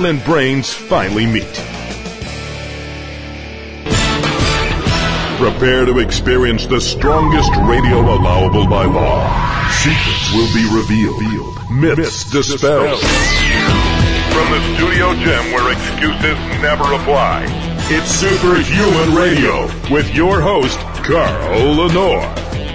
and brains finally meet. Prepare to experience the strongest radio allowable by law. Secrets will be revealed. Myths dispelled. From the studio gym where excuses never apply, it's Superhuman Radio with your host, Carl Lenore.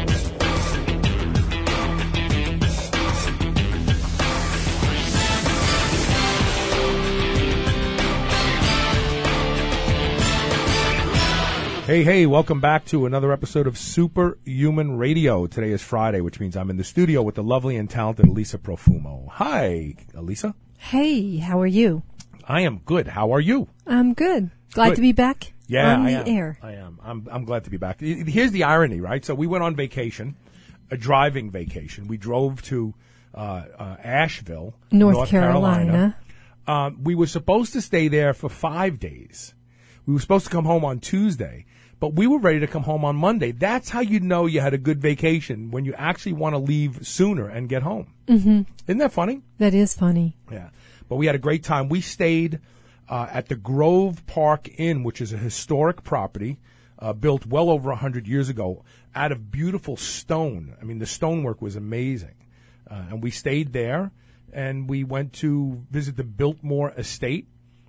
Hey, welcome back to another episode of Superhuman Radio. Today is Friday, which means I'm in the studio with the lovely and talented Elisa Profumo. Hi, Elisa. Hey, how are you? I am good. How are you? I'm good. Glad to be back on the air. I am. I'm glad to be back. Here's the irony, right? So we went on vacation, a driving vacation. We drove to Asheville, North Carolina. We were supposed to stay there for 5 days. We were supposed to come home on Tuesday. But we were ready to come home on Monday. That's how you know you had a good vacation, when you actually want to leave sooner and get home. Mm-hmm. Isn't that funny? That is funny. Yeah. But we had a great time. We stayed at the Grove Park Inn, which is a historic property built well over 100 years ago out of beautiful stone. I mean, the stonework was amazing. And we stayed there, and we went to visit the Biltmore Estate.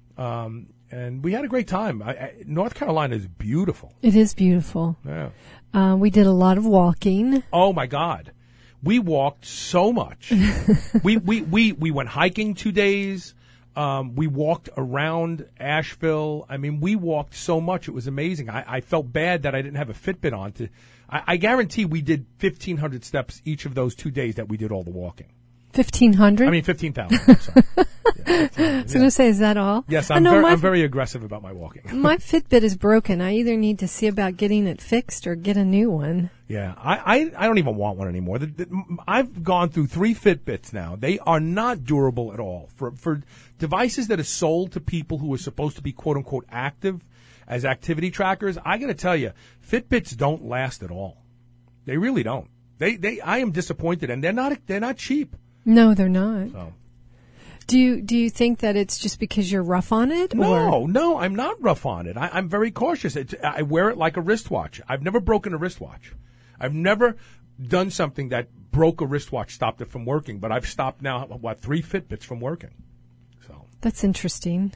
And we had a great time. North Carolina is beautiful. It is beautiful. Yeah. We did a lot of walking. Oh my God, we walked so much. we went hiking 2 days. We walked around Asheville. I mean, we walked so much. It was amazing. I felt bad that I didn't have a Fitbit on. I guarantee we did 1,500 steps each of those 2 days that we did all the walking. 1,500? I mean, 15,000. Sorry. Yeah, 15, I was going to say, is that all? Yes, I'm very aggressive about my walking. My Fitbit is broken. I either need to see about getting it fixed or get a new one. Yeah, I don't even want one anymore. I've gone through 3 Fitbits now. They are not durable at all. For devices that are sold to people who are supposed to be quote-unquote active as activity trackers, I got to tell you, Fitbits don't last at all. They really don't. I am disappointed, and they're not cheap. No, they're not. So. Do you think that it's just because you're rough on it? No, I'm not rough on it. I'm very cautious. I wear it like a wristwatch. I've never broken a wristwatch. I've never done something that broke a wristwatch, stopped it from working. But I've stopped now, 3 Fitbits from working. So that's interesting.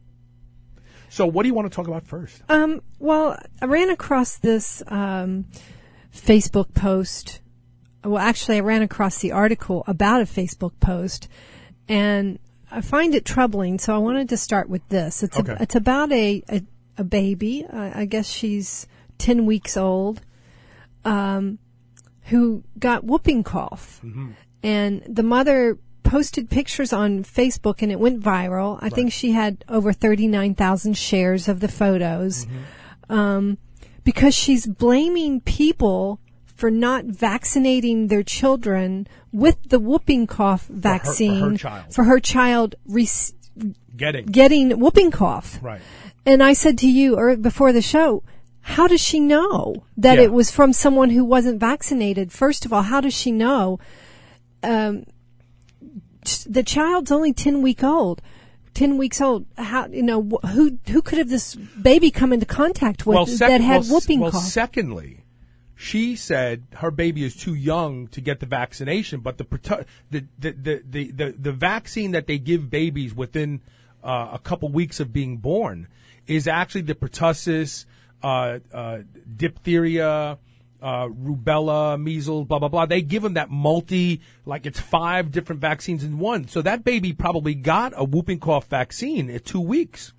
So what do you want to talk about first? Well, I ran across this Facebook post. Well, actually, I ran across the article about a Facebook post, and I find it troubling, so I wanted to start with this. It's okay. It's about a baby, I guess she's 10 weeks old, who got whooping cough. Mm-hmm. And the mother posted pictures on Facebook, and it went viral. I think she had over 39,000 shares of the photos, because she's blaming people for not vaccinating their children with the whooping cough vaccine for her child getting whooping cough. Right. And I said to you before the show, how does she know that it was from someone who wasn't vaccinated? First of all, how does she know? The child's only 10 weeks old. How, who could have this baby come into contact with that had whooping cough? Well, secondly, she said her baby is too young to get the vaccination, but the vaccine that they give babies within a couple weeks of being born is actually the pertussis, diphtheria, rubella, measles, blah, blah, blah. They give them that it's 5 different vaccines in one. So that baby probably got a whooping cough vaccine at 2 weeks.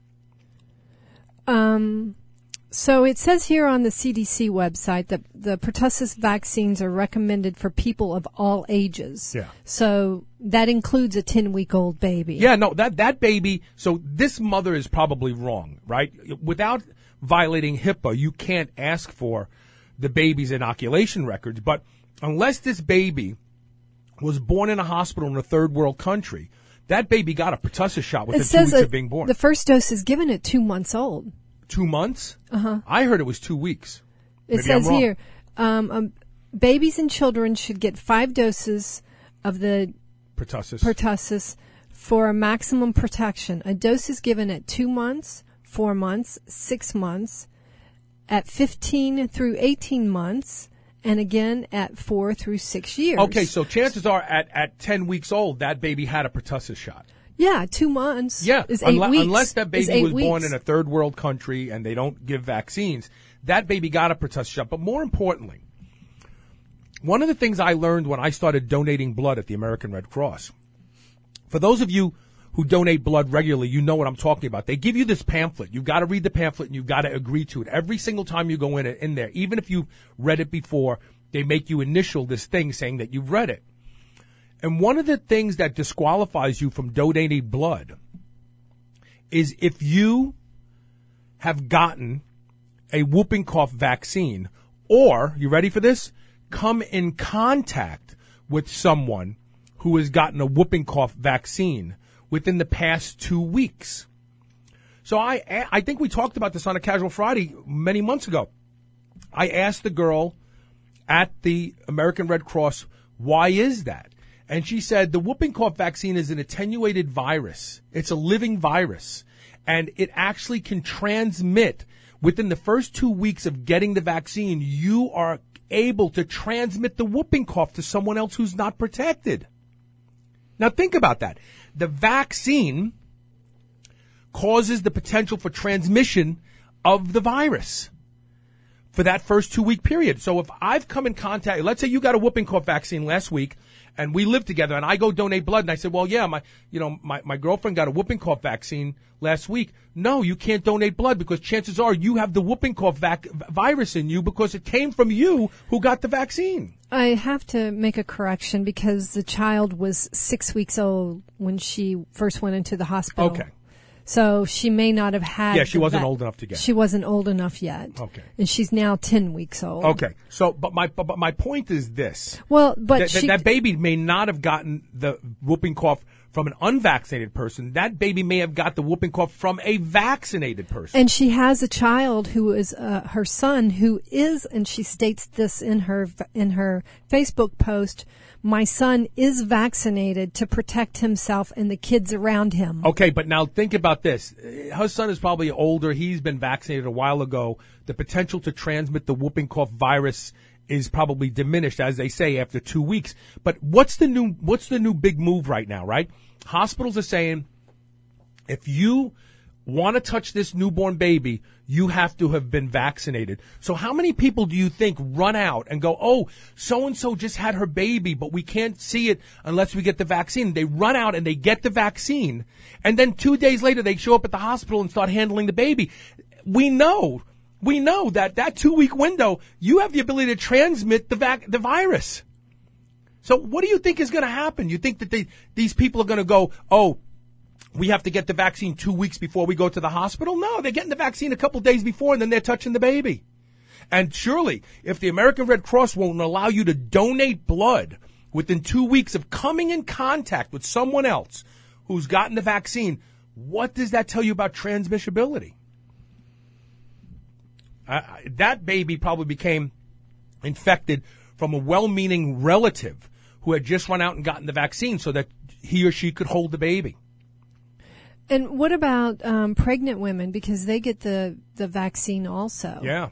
So it says here on the CDC website that the pertussis vaccines are recommended for people of all ages. Yeah. So that includes a 10-week-old baby. Yeah, no, that baby, so this mother is probably wrong, right? Without violating HIPAA, you can't ask for the baby's inoculation records, but unless this baby was born in a hospital in a third world country, that baby got a pertussis shot within 2 weeks of being born. The first dose is given at 2 months old. 2 months? Uh-huh. I heard it was 2 weeks. It says here, babies and children should get 5 doses of the pertussis for a maximum protection. A dose is given at 2 months, 4 months, 6 months, at 15 through 18 months, and again at 4 through 6 years. Okay, so chances are at 10 weeks old, that baby had a pertussis shot. Yeah, 2 months. Yeah, is 8 weeks. Unless that baby was born in a third world country and they don't give vaccines, that baby got a pertussis shot. But more importantly, one of the things I learned when I started donating blood at the American Red Cross, for those of you who donate blood regularly, you know what I'm talking about. They give you this pamphlet. You've got to read the pamphlet and you've got to agree to it. Every single time you go in there, even if you've read it before, they make you initial this thing saying that you've read it. And one of the things that disqualifies you from donating blood is if you have gotten a whooping cough vaccine or, you ready for this? Come in contact with someone who has gotten a whooping cough vaccine within the past 2 weeks. So I think we talked about this on a Casual Friday many months ago. I asked the girl at the American Red Cross, why is that? And she said the whooping cough vaccine is an attenuated virus. It's a living virus. And it actually can transmit within the first 2 weeks of getting the vaccine. You are able to transmit the whooping cough to someone else who's not protected. Now think about that. The vaccine causes the potential for transmission of the virus for that first 2 week period. So if I've come in contact, let's say you got a whooping cough vaccine last week and we live together and I go donate blood and I said, well, yeah, my girlfriend got a whooping cough vaccine last week. No, you can't donate blood because chances are you have the whooping cough virus in you because it came from you who got the vaccine. I have to make a correction because the child was 6 weeks old when she first went into the hospital. Okay. So she may not have had. Yeah, she wasn't old enough to get it. She wasn't old enough yet. Okay. And she's now 10 weeks old. Okay. So, but my point is this. Well, but that baby may not have gotten the whooping cough from an unvaccinated person. That baby may have got the whooping cough from a vaccinated person. And she has a child who is her son, who is, and she states this in her Facebook post, my son is vaccinated to protect himself and the kids around him. Okay, but now think about this. Her son is probably older. He's been vaccinated a while ago. The potential to transmit the whooping cough virus is probably diminished, as they say, after 2 weeks. But what's the new big move right now, right? Hospitals are saying, if you want to touch this newborn baby, you have to have been vaccinated. So how many people do you think run out and go, oh, so-and-so just had her baby, but we can't see it unless we get the vaccine. They run out and they get the vaccine. And then 2 days later, they show up at the hospital and start handling the baby. We know that 2 week window, you have the ability to transmit the virus. So what do you think is going to happen? You think that these people are going to go, oh, we have to get the vaccine 2 weeks before we go to the hospital? No, they're getting the vaccine a couple days before and then they're touching the baby. And surely, if the American Red Cross won't allow you to donate blood within 2 weeks of coming in contact with someone else who's gotten the vaccine, what does that tell you about transmissibility? That baby probably became infected from a well-meaning relative who had just run out and gotten the vaccine so that he or she could hold the baby. And what about pregnant women, because they get the vaccine also? Yeah.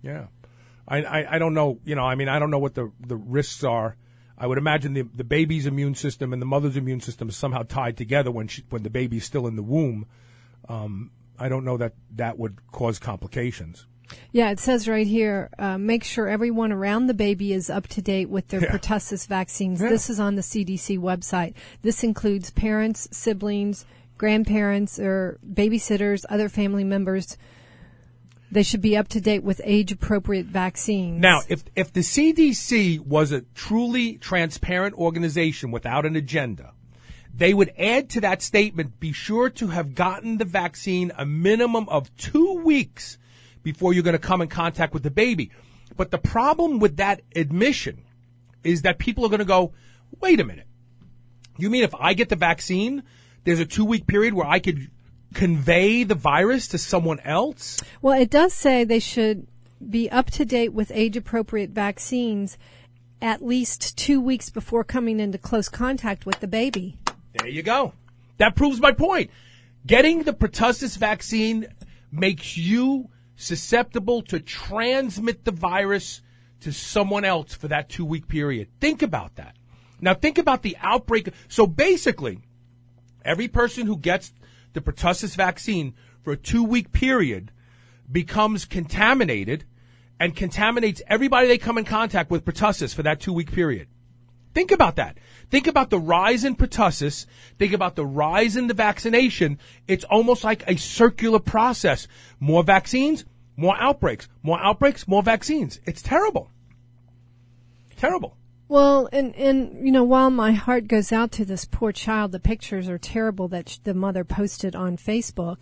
I don't know. I don't know what the risks are. I would imagine the baby's immune system and the mother's immune system is somehow tied together when the baby's still in the womb. I don't know that would cause complications. Yeah, it says right here, make sure everyone around the baby is up to date with their pertussis vaccines. Yeah. This is on the CDC website. This includes parents, siblings, grandparents, or babysitters, other family members. They should be up to date with age-appropriate vaccines. Now, if the CDC was a truly transparent organization without an agenda, they would add to that statement, be sure to have gotten the vaccine a minimum of 2 weeks before you're going to come in contact with the baby. But the problem with that admission is that people are going to go, wait a minute. You mean if I get the vaccine, there's a 2 week period where I could convey the virus to someone else? Well, it does say they should be up to date with age-appropriate vaccines at least 2 weeks before coming into close contact with the baby. There you go. That proves my point. Getting the pertussis vaccine makes you susceptible to transmit the virus to someone else for that 2-week period. Think about that. Now think about the outbreak. So basically, every person who gets the pertussis vaccine for a 2-week period becomes contaminated and contaminates everybody they come in contact with pertussis for that 2-week period. Think about that. Think about the rise in pertussis. Think about the rise in the vaccination. It's almost like a circular process. More vaccines, more outbreaks. More outbreaks, more vaccines. It's terrible. Terrible. Well, and you know, while my heart goes out to this poor child, the pictures are terrible that the mother posted on Facebook.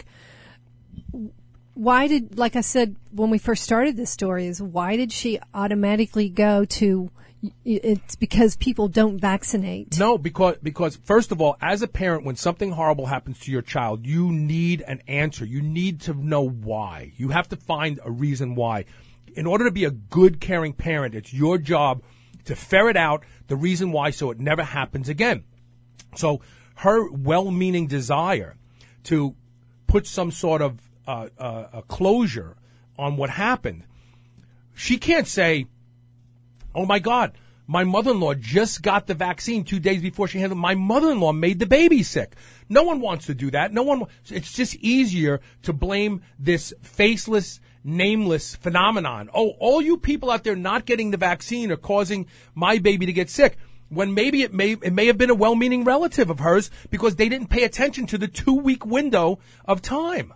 Why did, like I said when we first started this story, is why did she automatically go to, it's because people don't vaccinate? No, because first of all, as a parent, when something horrible happens to your child, you need an answer. You need to know why. You have to find a reason why. In order to be a good, caring parent, it's your job to ferret out the reason why so it never happens again. So her well-meaning desire to put some sort of a closure on what happened, she can't say, oh my God, my mother-in-law just got the vaccine 2 days before she had it. My mother-in-law made the baby sick. No one wants to do that. It's just easier to blame this faceless, nameless phenomenon. Oh, all you people out there not getting the vaccine are causing my baby to get sick. When maybe it may have been a well-meaning relative of hers because they didn't pay attention to the 2-week window of time.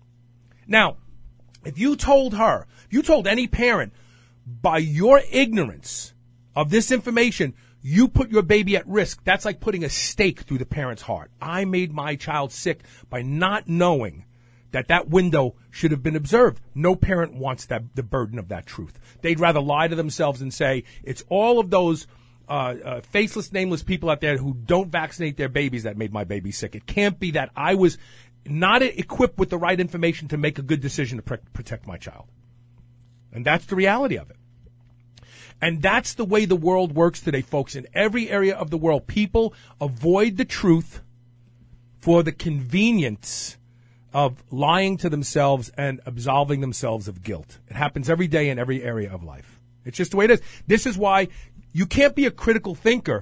Now, if you told any parent, by your ignorance of this information, you put your baby at risk, that's like putting a stake through the parent's heart. I made my child sick by not knowing that window should have been observed. No parent wants the burden of that truth. They'd rather lie to themselves and say, it's all of those faceless, nameless people out there who don't vaccinate their babies that made my baby sick. It can't be that I was not equipped with the right information to make a good decision to protect my child. And that's the reality of it. And that's the way the world works today, folks. In every area of the world, people avoid the truth for the convenience of lying to themselves and absolving themselves of guilt. It happens every day in every area of life. It's just the way it is. This is why you can't be a critical thinker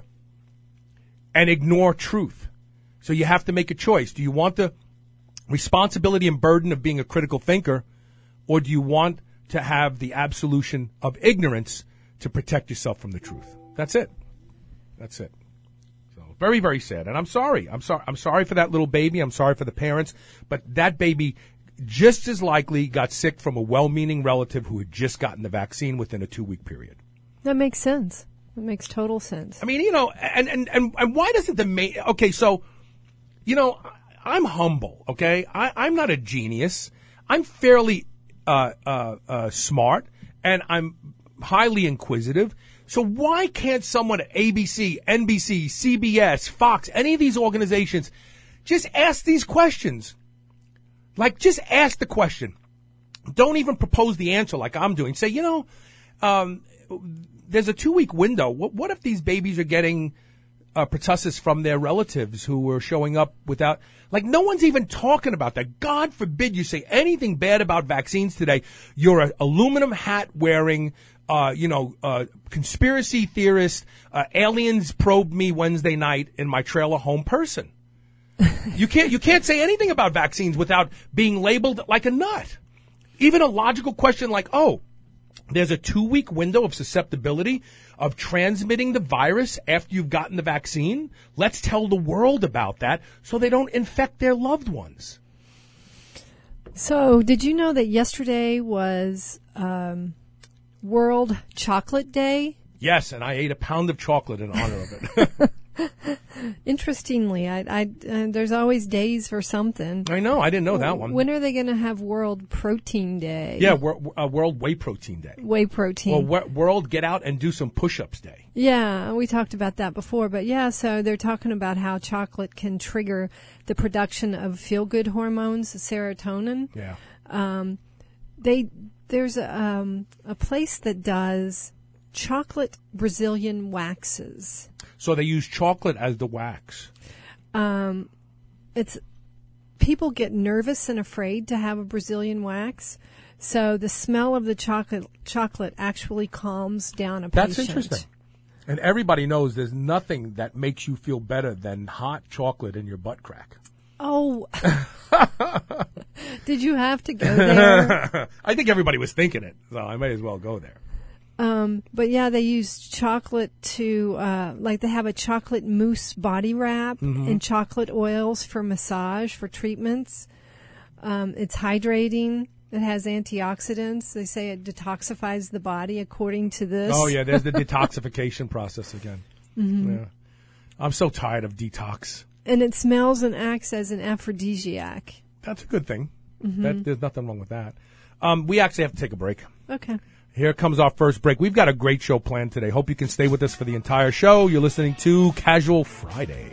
and ignore truth. So you have to make a choice. Do you want the responsibility and burden of being a critical thinker, or do you want to have the absolution of ignorance to protect yourself from the truth? That's it. That's it. So very, very sad. And I'm sorry. I'm sorry for that little baby. I'm sorry for the parents. But that baby just as likely got sick from a well-meaning relative who had just gotten the vaccine within a 2-week period. That makes sense. It makes total sense. I mean, you know, and why doesn't okay, so, you know, I'm humble, okay? I'm not a genius. I'm fairly smart, and I'm highly inquisitive. So why can't someone at ABC, NBC, CBS, Fox, any of these organizations just ask these questions? Like, just ask the question. Don't even propose the answer like I'm doing. Say, you know, there's a 2-week window. What if these babies are getting pertussis from their relatives who were showing up without, like, no one's even talking about that. God forbid you say anything bad about vaccines today. You're an aluminum hat wearing, conspiracy theorist, aliens probed me Wednesday night in my trailer home person. You can't say anything about vaccines without being labeled like a nut. Even a logical question like, oh, there's a 2-week window of susceptibility of transmitting the virus after you've gotten the vaccine. Let's tell the world about that so they don't infect their loved ones. So, did you know that yesterday was World Chocolate Day? Yes, and I ate a pound of chocolate in honor of it. Interestingly, there's always days for something. I know. I didn't know that one. When are they going to have World Protein Day? Yeah, World Whey Protein Day. Whey Protein. Well, World Get Out and Do Some Push-Ups Day. Yeah, we talked about that before. But yeah, so they're talking about how chocolate can trigger the production of feel-good hormones, serotonin. Yeah. There's a place that does chocolate Brazilian waxes. So they use chocolate as the wax. And people get nervous and afraid to have a Brazilian wax. So the smell of the chocolate actually calms down a patient. That's interesting. And everybody knows there's nothing that makes you feel better than hot chocolate in your butt crack. Oh. Did you have to go there? I think everybody was thinking it, so I may as well go there. But yeah, they use chocolate to, like they have a chocolate mousse body wrap and chocolate oils for massage, for treatments. It's hydrating. It has antioxidants. They say it detoxifies the body according to this. Oh, yeah, there's the detoxification process again. Yeah. I'm so tired of detox. And it smells and acts as an aphrodisiac. That's a good thing. There's nothing wrong with that. We actually have to take a break. Okay. Here comes our first break. We've got a great show planned today. Hope you can stay with us for the entire show. You're listening to Casual Friday.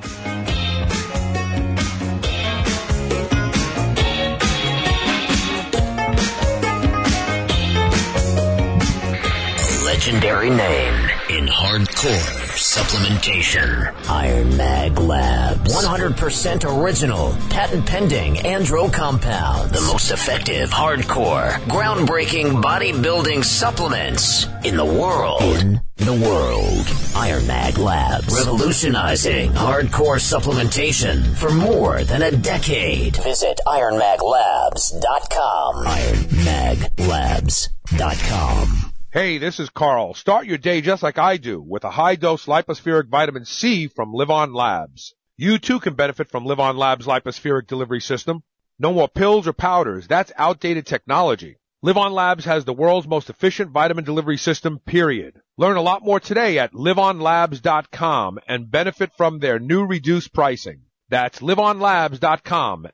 Legendary name in hardcore supplementation. Iron Mag Labs. 100% original, patent pending andro compound. The most effective, hardcore, groundbreaking bodybuilding supplements in the world. Iron Mag Labs. Revolutionizing hardcore supplementation for more than a decade. Visit IronMagLabs.com. IronMagLabs.com. Hey, this is Carl. Start your day just like I do with a high-dose lipospheric vitamin C from Live On Labs. You too can benefit from Live On Labs' lipospheric delivery system. No more pills or powders. That's outdated technology. Live On Labs has the world's most efficient vitamin delivery system, period. Learn a lot more today at liveonlabs.com and benefit from their new reduced pricing. That's liveonlabs.com,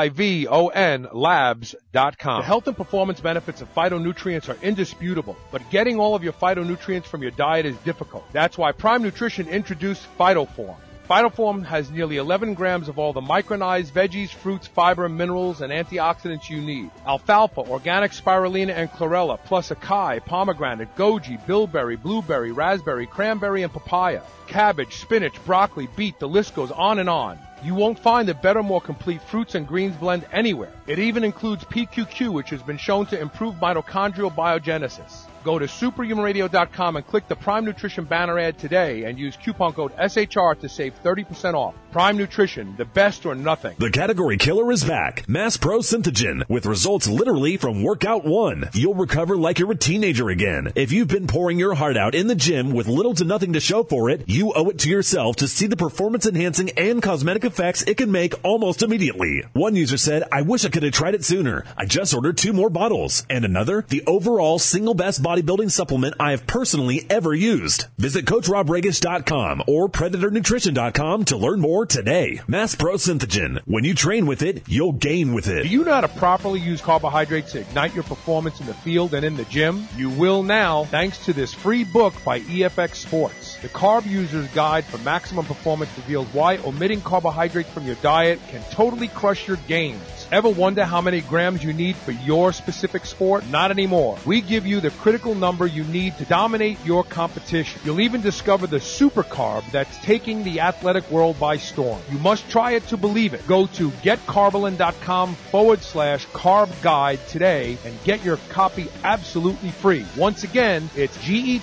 Livon labs.com. The health and performance benefits of phytonutrients are indisputable, but getting all of your phytonutrients from your diet is difficult. That's why Prime Nutrition introduced PhytoForm. PhytoForm has nearly 11 grams of all the micronized veggies, fruits, fiber, minerals, and antioxidants you need. Alfalfa, organic spirulina, and chlorella, plus acai, pomegranate, goji, bilberry, blueberry, raspberry, cranberry, and papaya. Cabbage, spinach, broccoli, beet, the list goes on and on. You won't find a better, more complete fruits and greens blend anywhere. It even includes PQQ, which has been shown to improve mitochondrial biogenesis. Go to superhumanradio.com and click the Prime Nutrition banner ad today and use coupon code SHR to save 30% off. Prime Nutrition, the best or nothing. The category killer is back. Mass Pro Synthogen, with results literally from Workout 1. You'll recover like you're a teenager again. If you've been pouring your heart out in the gym with little to nothing to show for it, you owe it to yourself to see the performance-enhancing and cosmetic effects it can make almost immediately. One user said, I wish I could have tried it sooner. I just ordered 2 more bottles. And another, the overall single best bodybuilding supplement I have personally ever used. Visit CoachRobRegish.com or PredatorNutrition.com to learn more today. Mass Pro Synthogen. When you train with it, you'll gain with it. Do you know how to properly use carbohydrates to ignite your performance in the field and in the gym? You will now, thanks to this free book by EFX Sports. The Carb User's Guide for Maximum Performance reveals why omitting carbohydrates from your diet can totally crush your gains. Ever wonder how many grams you need for your specific sport? Not anymore. We give you the critical number you need to dominate your competition. You'll even discover the super carb that's taking the athletic world by storm. You must try it to believe it. Go to getcarbolin.com/carb guide today and get your copy absolutely free. Once again, it's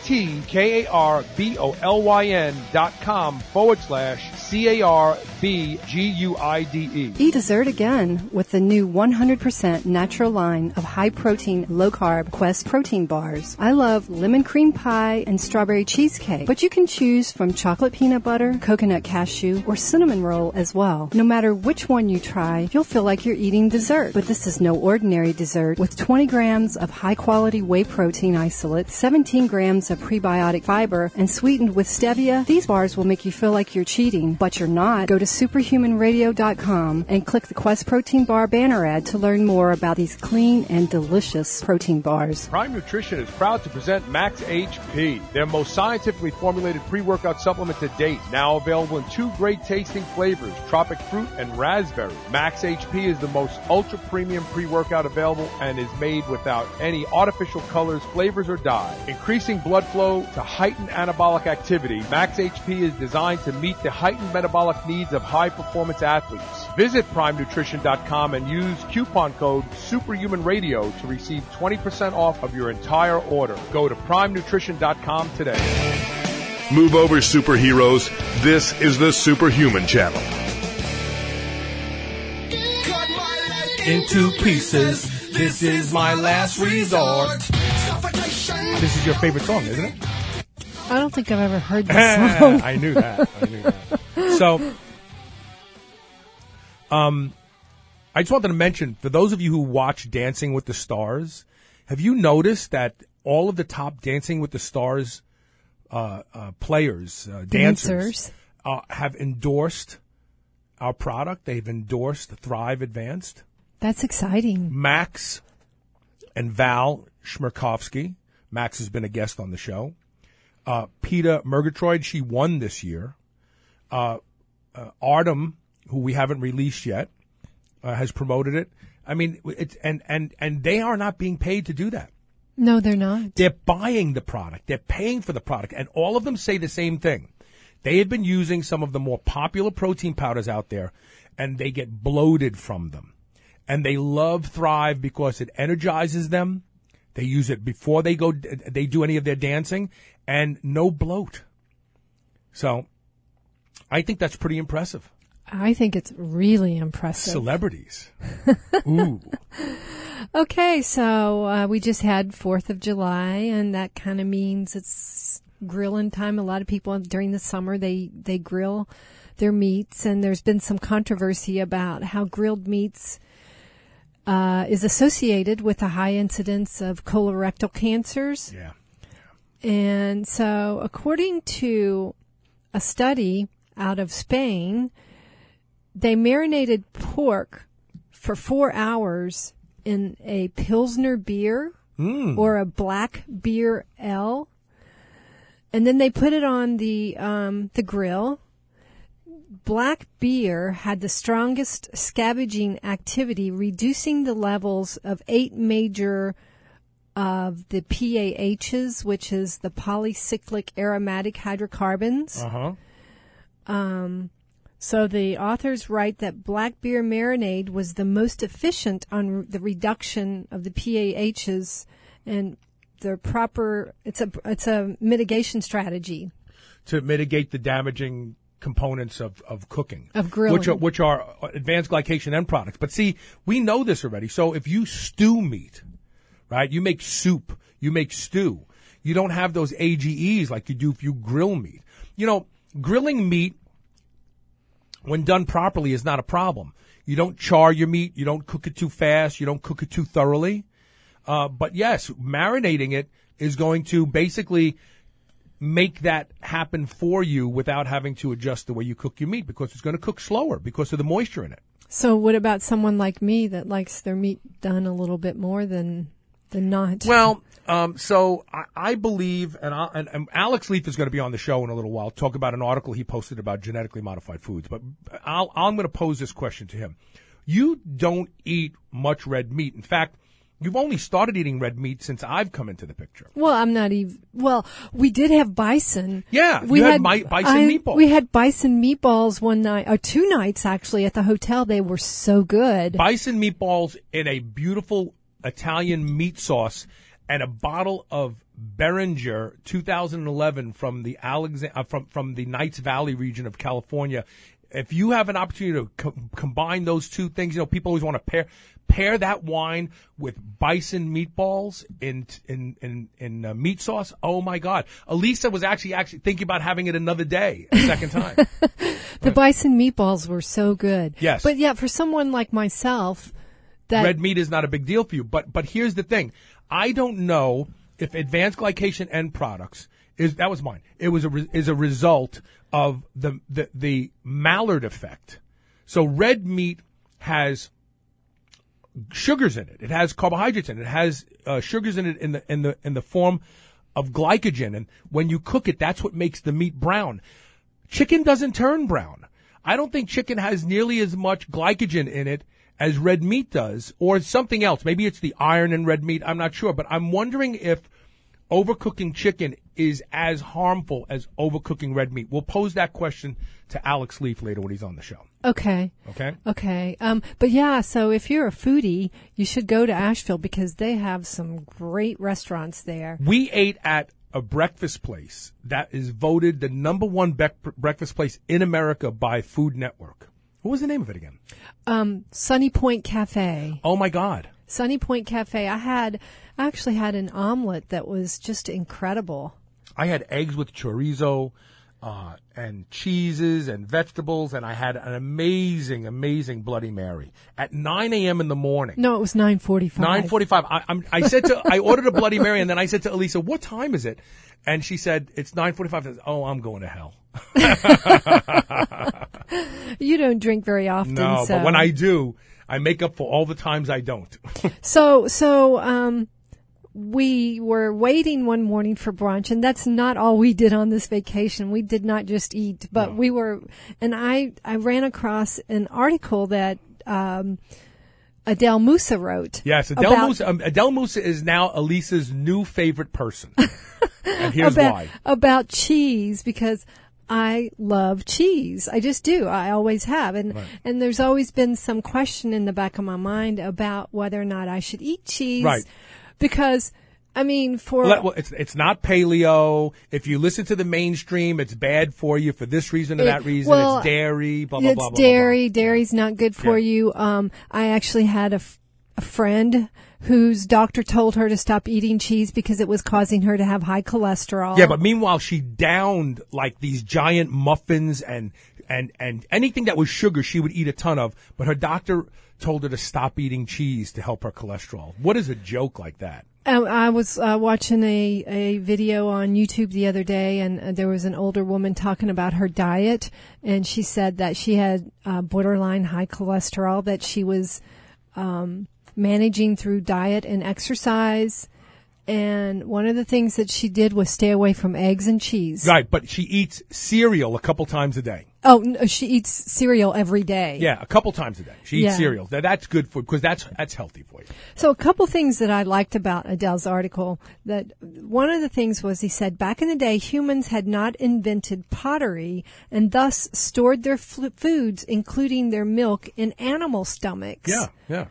GetKarbolin.com/CARBGUIDE. Eat dessert again with the new 100% natural line of high-protein, low-carb Quest protein bars. I love lemon cream pie and strawberry cheesecake, but you can choose from chocolate peanut butter, coconut cashew, or cinnamon roll as well. No matter which one you try, you'll feel like you're eating dessert. But this is no ordinary dessert. With 20 grams of high-quality whey protein isolate, 17 grams of prebiotic fiber, and sweetened with stevia, these bars will make you feel like you're cheating, but you're not. Go to superhumanradio.com and click the Quest protein bar banner ad to learn more about these clean and delicious protein bars. Prime Nutrition is proud to present Max HP, their most scientifically formulated pre-workout supplement to date. Now available in 2 great tasting flavors, tropic fruit and raspberry. Max HP is the most ultra premium pre-workout available and is made without any artificial colors, flavors, or dye. Increasing blood flow to heighten anabolic activity, Max HP is designed to meet the heightened metabolic needs of high performance athletes. Visit PrimeNutrition.com and use coupon code SuperhumanRadio to receive 20% off of your entire order. Go to PrimeNutrition.com today. Move over, superheroes. This is the Superhuman Channel. Into pieces. This is my last resort. This is your favorite song, isn't it? I don't think I've ever heard this song. I knew that. So, I just wanted to mention, for those of you who watch Dancing with the Stars, have you noticed that all of the top Dancing with the Stars players, dancers, have endorsed our product? They've endorsed Thrive Advanced. That's exciting. Max and Val Schmerkovsky. Max has been a guest on the show. Peter Murgatroyd, she won this year. Artem, who we haven't released yet, has promoted it. I mean, it's and they are not being paid to do that. No, they're not. They're buying the product. They're paying for the product. And all of them say the same thing. They have been using some of the more popular protein powders out there, and they get bloated from them. And they love Thrive because it energizes them. They use it before they do any of their dancing, and no bloat. So I think that's pretty impressive. I think it's really impressive. Celebrities. Ooh. Okay, so we just had 4th of July, and that kind of means it's grilling time. A lot of people during the summer, they grill their meats, and there's been some controversy about how grilled meats is associated with a high incidence of colorectal cancers. Yeah. And so according to a study out of Spain, they marinated pork for 4 hours in a Pilsner beer or a black beer ale, and then they put it on the grill. Black beer had the strongest scavenging activity, reducing the levels of 8 major of the PAHs, which is the polycyclic aromatic hydrocarbons. So the authors write that black beer marinade was the most efficient on the reduction of the PAHs, and the proper it's a mitigation strategy to mitigate the damaging components of cooking, of grilling, which are advanced glycation end products. But see, we know this already. So if you stew meat, right? You make soup, you make stew. You don't have those AGEs like you do if you grill meat. You know, grilling meat, when done properly, is not a problem. You don't char your meat. You don't cook it too fast. You don't cook it too thoroughly. But yes, marinating it is going to basically make that happen for you without having to adjust the way you cook your meat, because it's going to cook slower because of the moisture in it. So what about someone like me that likes their meat done a little bit more than not? Well, so I believe, and Alex Leaf is going to be on the show in a little while, talk about an article he posted about genetically modified foods. But I'm going to pose this question to him. You don't eat much red meat. In fact, you've only started eating red meat since I've come into the picture. Well, I'm not even. Well, we did have bison. Yeah, we had bison meatballs. We had bison meatballs one night, or 2 nights actually, at the hotel. They were so good. Bison meatballs in a beautiful Italian meat sauce, and a bottle of Beringer 2011 from the from the Knights Valley region of California. If you have an opportunity to combine those two things, you know, people always want to pair that wine with bison meatballs in meat sauce. Oh my God. Elisa was actually thinking about having it another day, a second time. The bison meatballs were so good. Yes. But yeah, for someone like myself, that red meat is not a big deal for you. But here's the thing. I don't know if advanced glycation end products is a result of the Maillard effect. So red meat has sugars in it. It has carbohydrates in it. It has sugars in it in the form of glycogen, and when you cook it, that's what makes the meat brown. Chicken doesn't turn brown. I don't think chicken has nearly as much glycogen in it as red meat does, or something else. Maybe it's the iron in red meat. I'm not sure, but I'm wondering if overcooking chicken is as harmful as overcooking red meat. We'll pose that question to Alex Leaf later when he's on the show. Okay. Okay. But yeah, so if you're a foodie, you should go to Asheville because they have some great restaurants there. We ate at a breakfast place that is voted the number one breakfast place in America by Food Network. What was the name of it again? Sunny Point Cafe. Oh my God. Sunny Point Cafe. I actually had an omelet that was just incredible. I had eggs with chorizo, and cheeses and vegetables, and I had an amazing, amazing Bloody Mary at 9 a.m. in the morning. No, it was 9:45. 9:45. I ordered a Bloody Mary, and then I said to Elisa, "What time is it?" And she said, "It's 9:45." I said, "Oh, I'm going to hell." You don't drink very often. No, so. But when I do, I make up for all the times I don't. So, we were waiting one morning for brunch, and that's not all we did on this vacation. We did not just eat, but we were, and I ran across an article that, Adele Musa wrote. Yes, Adele Musa is now Elisa's new favorite person. And here's why. About cheese, because I love cheese. I just do. I always have. And there's always been some question in the back of my mind about whether or not I should eat cheese. Right. Because, I mean, it's not paleo. If you listen to the mainstream, it's bad for you for this reason or that reason. Well, it's dairy, blah, blah, blah, it's dairy. Blah, blah. Dairy's not good for you. I actually had a friend whose doctor told her to stop eating cheese because it was causing her to have high cholesterol. Yeah, but meanwhile, she downed like these giant muffins and anything that was sugar she would eat a ton of, but her doctor told her to stop eating cheese to help her cholesterol. What is a joke like that? I was watching a video on YouTube the other day, and there was an older woman talking about her diet, and she said that she had borderline high cholesterol, that she was managing through diet and exercise. And one of the things that she did was stay away from eggs and cheese. Right, but she eats cereal a couple times a day. Oh, no, she eats cereal every day. Yeah, a couple times a day. She eats cereal. That's good for, because that's healthy for you. So a couple things that I liked about Adele's article, that one of the things was he said back in the day humans had not invented pottery and thus stored their foods, including their milk, in animal stomachs. Yeah.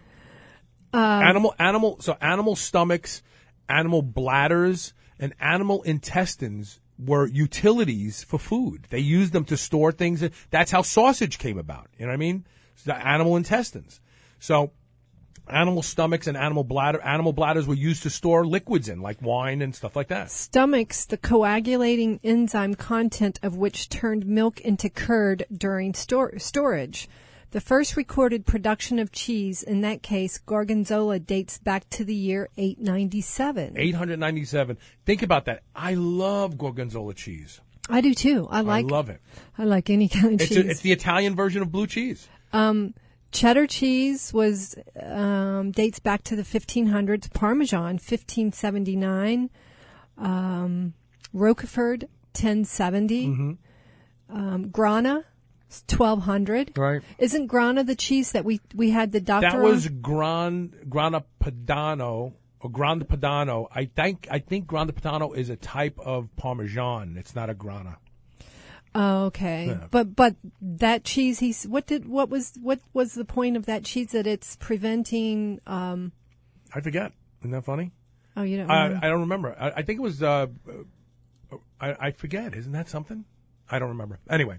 Animal stomachs, animal bladders, and animal intestines were utilities for food. They used them to store things. That's how sausage came about. You know what I mean? It's the animal intestines. So animal stomachs and animal bladders were used to store liquids in, like wine and stuff like that. Stomachs, the coagulating enzyme content of which turned milk into curd during storage. The first recorded production of cheese, in that case, Gorgonzola, dates back to the year 897. 897. Think about that. I love Gorgonzola cheese. I do too. I love it. I like any kind of cheese. It's the Italian version of blue cheese. Cheddar cheese was dates back to the 1500s. Parmesan, 1579. Roquefort, 1070. Mm-hmm. Grana, 1200. Right. Isn't Grana the cheese that we had the doctor That was Grana Padano or Grande Padano. I think Grande Padano is a type of Parmesan. It's not a Grana. Oh, okay. Yeah. But that cheese, what was the point of that cheese, that it's preventing I forget. Isn't that funny? Oh, you don't I don't remember. I think it was I forget. Isn't that something? I don't remember. Anyway.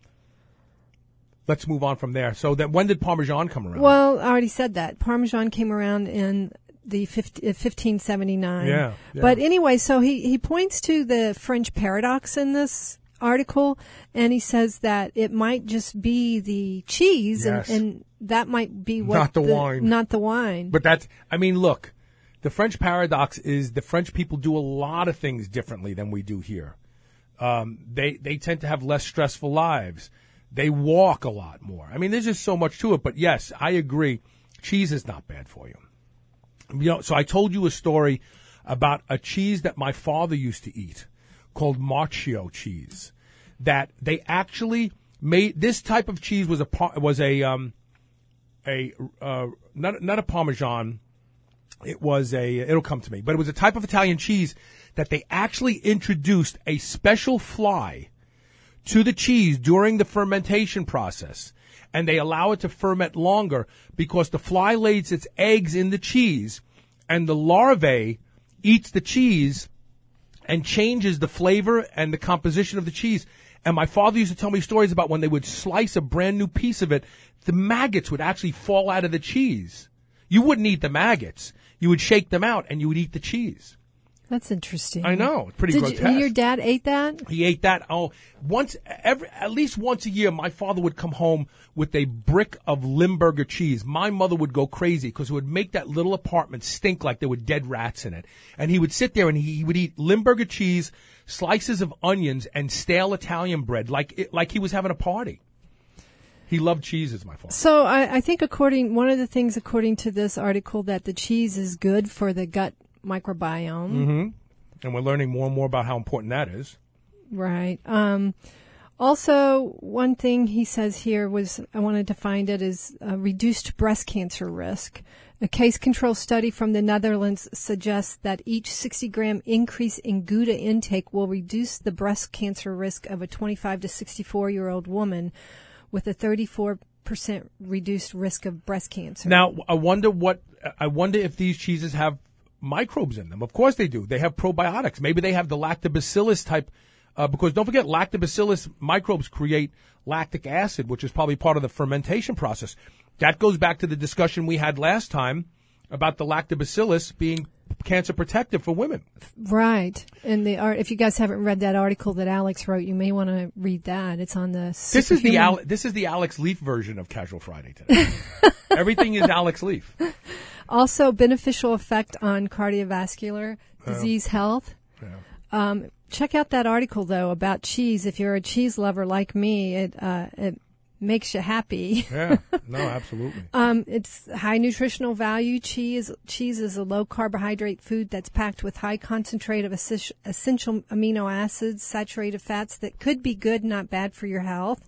Let's move on from there. So when did Parmesan come around? Well, I already said that. Parmesan came around in the 1579. Yeah. But anyway, so he points to the French paradox in this article, and he says that it might just be the cheese, yes. and that might be what not the wine. Not the wine. But look, the French paradox is the French people do a lot of things differently than we do here. They tend to have less stressful lives. They walk a lot more. I mean, there's just so much to it. But yes, I agree. Cheese is not bad for you. So I told you a story about a cheese that my father used to eat called Marchio cheese. That they actually made. This type of cheese was not a Parmesan. It was it'll come to me, but it was a type of Italian cheese that they actually introduced a special fly to the cheese during the fermentation process, and they allow it to ferment longer because the fly lays its eggs in the cheese, and the larvae eats the cheese and changes the flavor and the composition of the cheese. And my father used to tell me stories about when they would slice a brand new piece of it, the maggots would actually fall out of the cheese. You wouldn't eat the maggots. You would shake them out and you would eat the cheese. That's interesting. I know. It's pretty grotesque. Your dad ate that? He ate that. At least once a year, my father would come home with a brick of Limburger cheese. My mother would go crazy because it would make that little apartment stink like there were dead rats in it. And he would sit there and he would eat Limburger cheese, slices of onions, and stale Italian bread like he was having a party. He loved cheeses, my father. So I think one of the things according to this article that the cheese is good for the gut microbiome. Mm-hmm. And we're learning more and more about how important that is. Right. Also, one thing he says here I wanted to find it, is reduced breast cancer risk. A case control study from the Netherlands suggests that each 60-gram increase in Gouda intake will reduce the breast cancer risk of a 25 to 64-year-old woman with a 34% reduced risk of breast cancer. Now, I wonder if these cheeses have microbes in them. Of course they do. They have probiotics. Maybe they have the lactobacillus type, because don't forget, lactobacillus microbes create lactic acid, which is probably part of the fermentation process. That goes back to the discussion we had last time about the lactobacillus being cancer protective for women. Right. And if you guys haven't read that article that Alex wrote, you may want to read that. It's on the This is the Alex Leaf version of Casual Friday today. Everything is Alex Leaf. Also, beneficial effect on cardiovascular disease health. Yeah. Check out that article, though, about cheese. If you're a cheese lover like me, it makes you happy. Yeah, no, absolutely. It's high nutritional value. Cheese is a low carbohydrate food that's packed with high concentrate of essential amino acids, saturated fats that could be good, not bad for your health.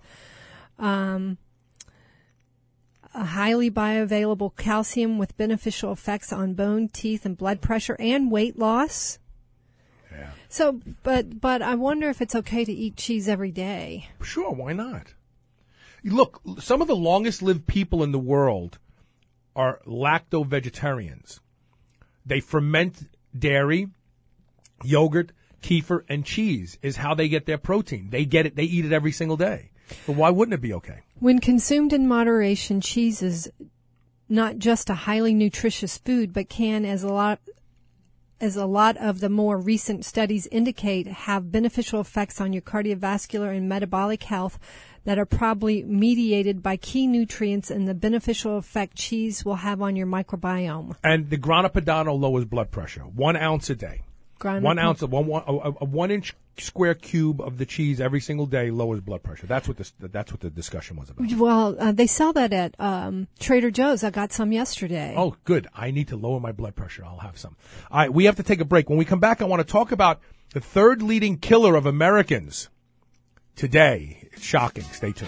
A highly bioavailable calcium with beneficial effects on bone, teeth, and blood pressure and weight loss. Yeah. So, but I wonder if it's okay to eat cheese every day. Sure, why not? Look, some of the longest lived people in the world are lacto-vegetarians. They ferment dairy, yogurt, kefir, and cheese is how they get their protein. They get it. They eat it every single day. But why wouldn't it be okay? When consumed in moderation, cheese is not just a highly nutritious food, but can, as a lot of the more recent studies indicate, have beneficial effects on your cardiovascular and metabolic health that are probably mediated by key nutrients and the beneficial effect cheese will have on your microbiome. And the Grana Padano lowers blood pressure. 1 ounce a day. 1 ounce of a 1 inch square cube of the cheese every single day lowers blood pressure. That's what the discussion was about. Well, they sell that at Trader Joe's. I got some yesterday. Oh, good. I need to lower my blood pressure. I'll have some. All right, we have to take a break. When we come back, I want to talk about the third leading killer of Americans today. It's shocking. Stay tuned.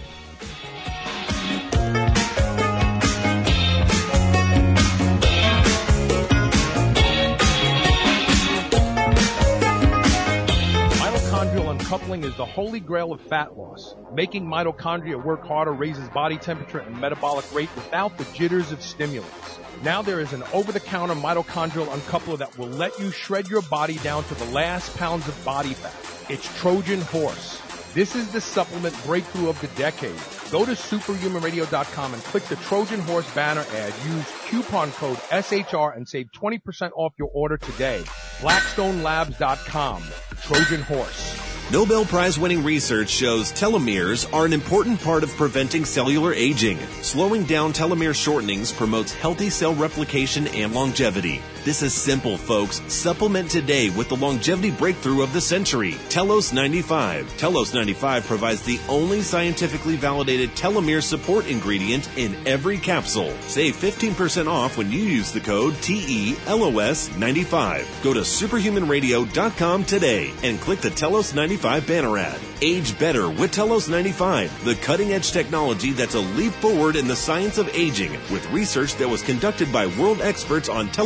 Uncoupling is the holy grail of fat loss. Making mitochondria work harder raises body temperature and metabolic rate without the jitters of stimulants. Now there is an over-the-counter mitochondrial uncoupler that will let you shred your body down to the last pounds of body fat. It's Trojan Horse. This is the supplement breakthrough of the decade. Go to superhumanradio.com and click the Trojan Horse banner ad. Use coupon code SHR and save 20% off your order today. BlackstoneLabs.com. Trojan Horse. Nobel Prize-winning research shows telomeres are an important part of preventing cellular aging. Slowing down telomere shortenings promotes healthy cell replication and longevity. This is simple, folks. Supplement today with the longevity breakthrough of the century, Telos 95. Telos 95 provides the only scientifically validated telomere support ingredient in every capsule. Save 15% off when you use the code TELOS95. Go to superhumanradio.com today and click the Telos 95 banner ad. Age better with Telos 95, the cutting-edge technology that's a leap forward in the science of aging with research that was conducted by world experts on telomere analysis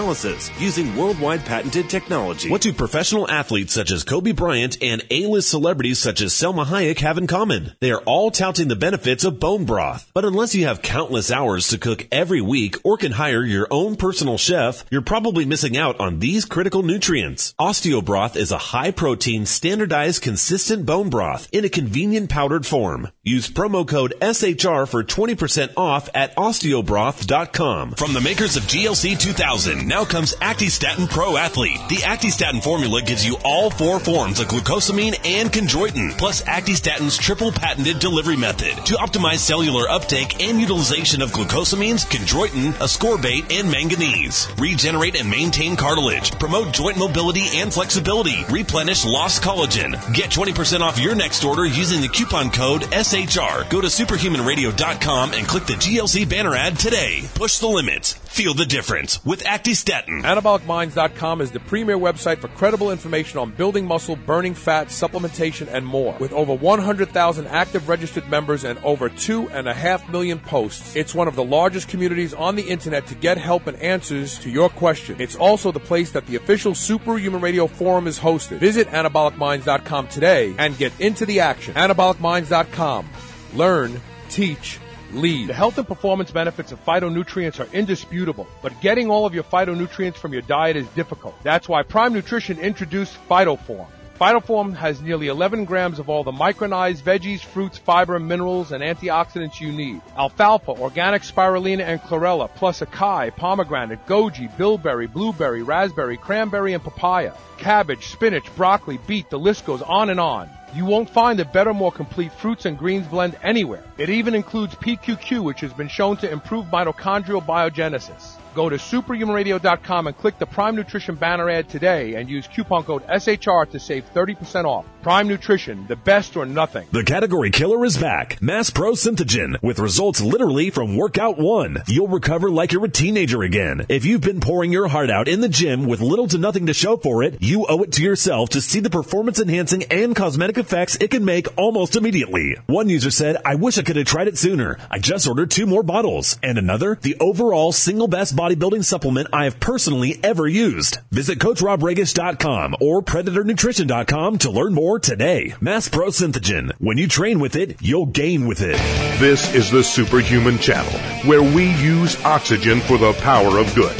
analysis using worldwide patented technology. What do professional athletes such as Kobe Bryant and A-list celebrities such as Selma Hayek have in common? They are all touting the benefits of bone broth. But unless you have countless hours to cook every week or can hire your own personal chef, you're probably missing out on these critical nutrients. OsteoBroth is a high-protein, standardized, consistent bone broth in a convenient powdered form. Use promo code SHR for 20% off at osteobroth.com. From the makers of GLC 2000, now comes Actistatin Pro Athlete. The Actistatin formula gives you all 4 forms of glucosamine and chondroitin, plus Actistatin's triple patented delivery method to optimize cellular uptake and utilization of glucosamines, chondroitin, ascorbate, and manganese. Regenerate and maintain cartilage, promote joint mobility and flexibility, replenish lost collagen. Get 20% off your next order using the coupon code SHR. Go to superhumanradio.com and click the GLC banner ad today. Push the limits. Feel the difference with Actistatin. AnabolicMinds.com is the premier website for credible information on building muscle, burning fat, supplementation, and more. With over 100,000 active registered members and over 2.5 million posts, it's one of the largest communities on the internet to get help and answers to your question. It's also the place that the official Superhuman Radio Forum is hosted. Visit AnabolicMinds.com today and get into the action. AnabolicMinds.com. Learn, teach, lead. The health and performance benefits of phytonutrients are indisputable, but getting all of your phytonutrients from your diet is difficult. That's why Prime Nutrition introduced PhytoForm. PhytoForm has nearly 11 grams of all the micronized veggies, fruits, fiber, minerals, and antioxidants you need. Alfalfa, organic spirulina, and chlorella, plus acai, pomegranate, goji, bilberry, blueberry, raspberry, cranberry, and papaya. Cabbage, spinach, broccoli, beet, the list goes on and on. You won't find a better, more complete fruits and greens blend anywhere. It even includes PQQ, which has been shown to improve mitochondrial biogenesis. Go to superhumanradio.com and click the Prime Nutrition banner ad today and use coupon code SHR to save 30% off. Prime Nutrition, the best or nothing. The category killer is back. Mass Pro Synthogen, with results literally from Workout 1. You'll recover like you're a teenager again. If you've been pouring your heart out in the gym with little to nothing to show for it, you owe it to yourself to see the performance-enhancing and cosmetic effects it can make almost immediately. One user said, "I wish I could have tried it sooner. I just ordered 2 more bottles." And another, "The overall single best bodybuilding supplement I have personally ever used." Visit CoachRobRegas.com or PredatorNutrition.com to learn more today. Mass Pro Synthogen. When you train with it, you'll gain with it. This is the Superhuman Channel, where we use oxygen for the power of good.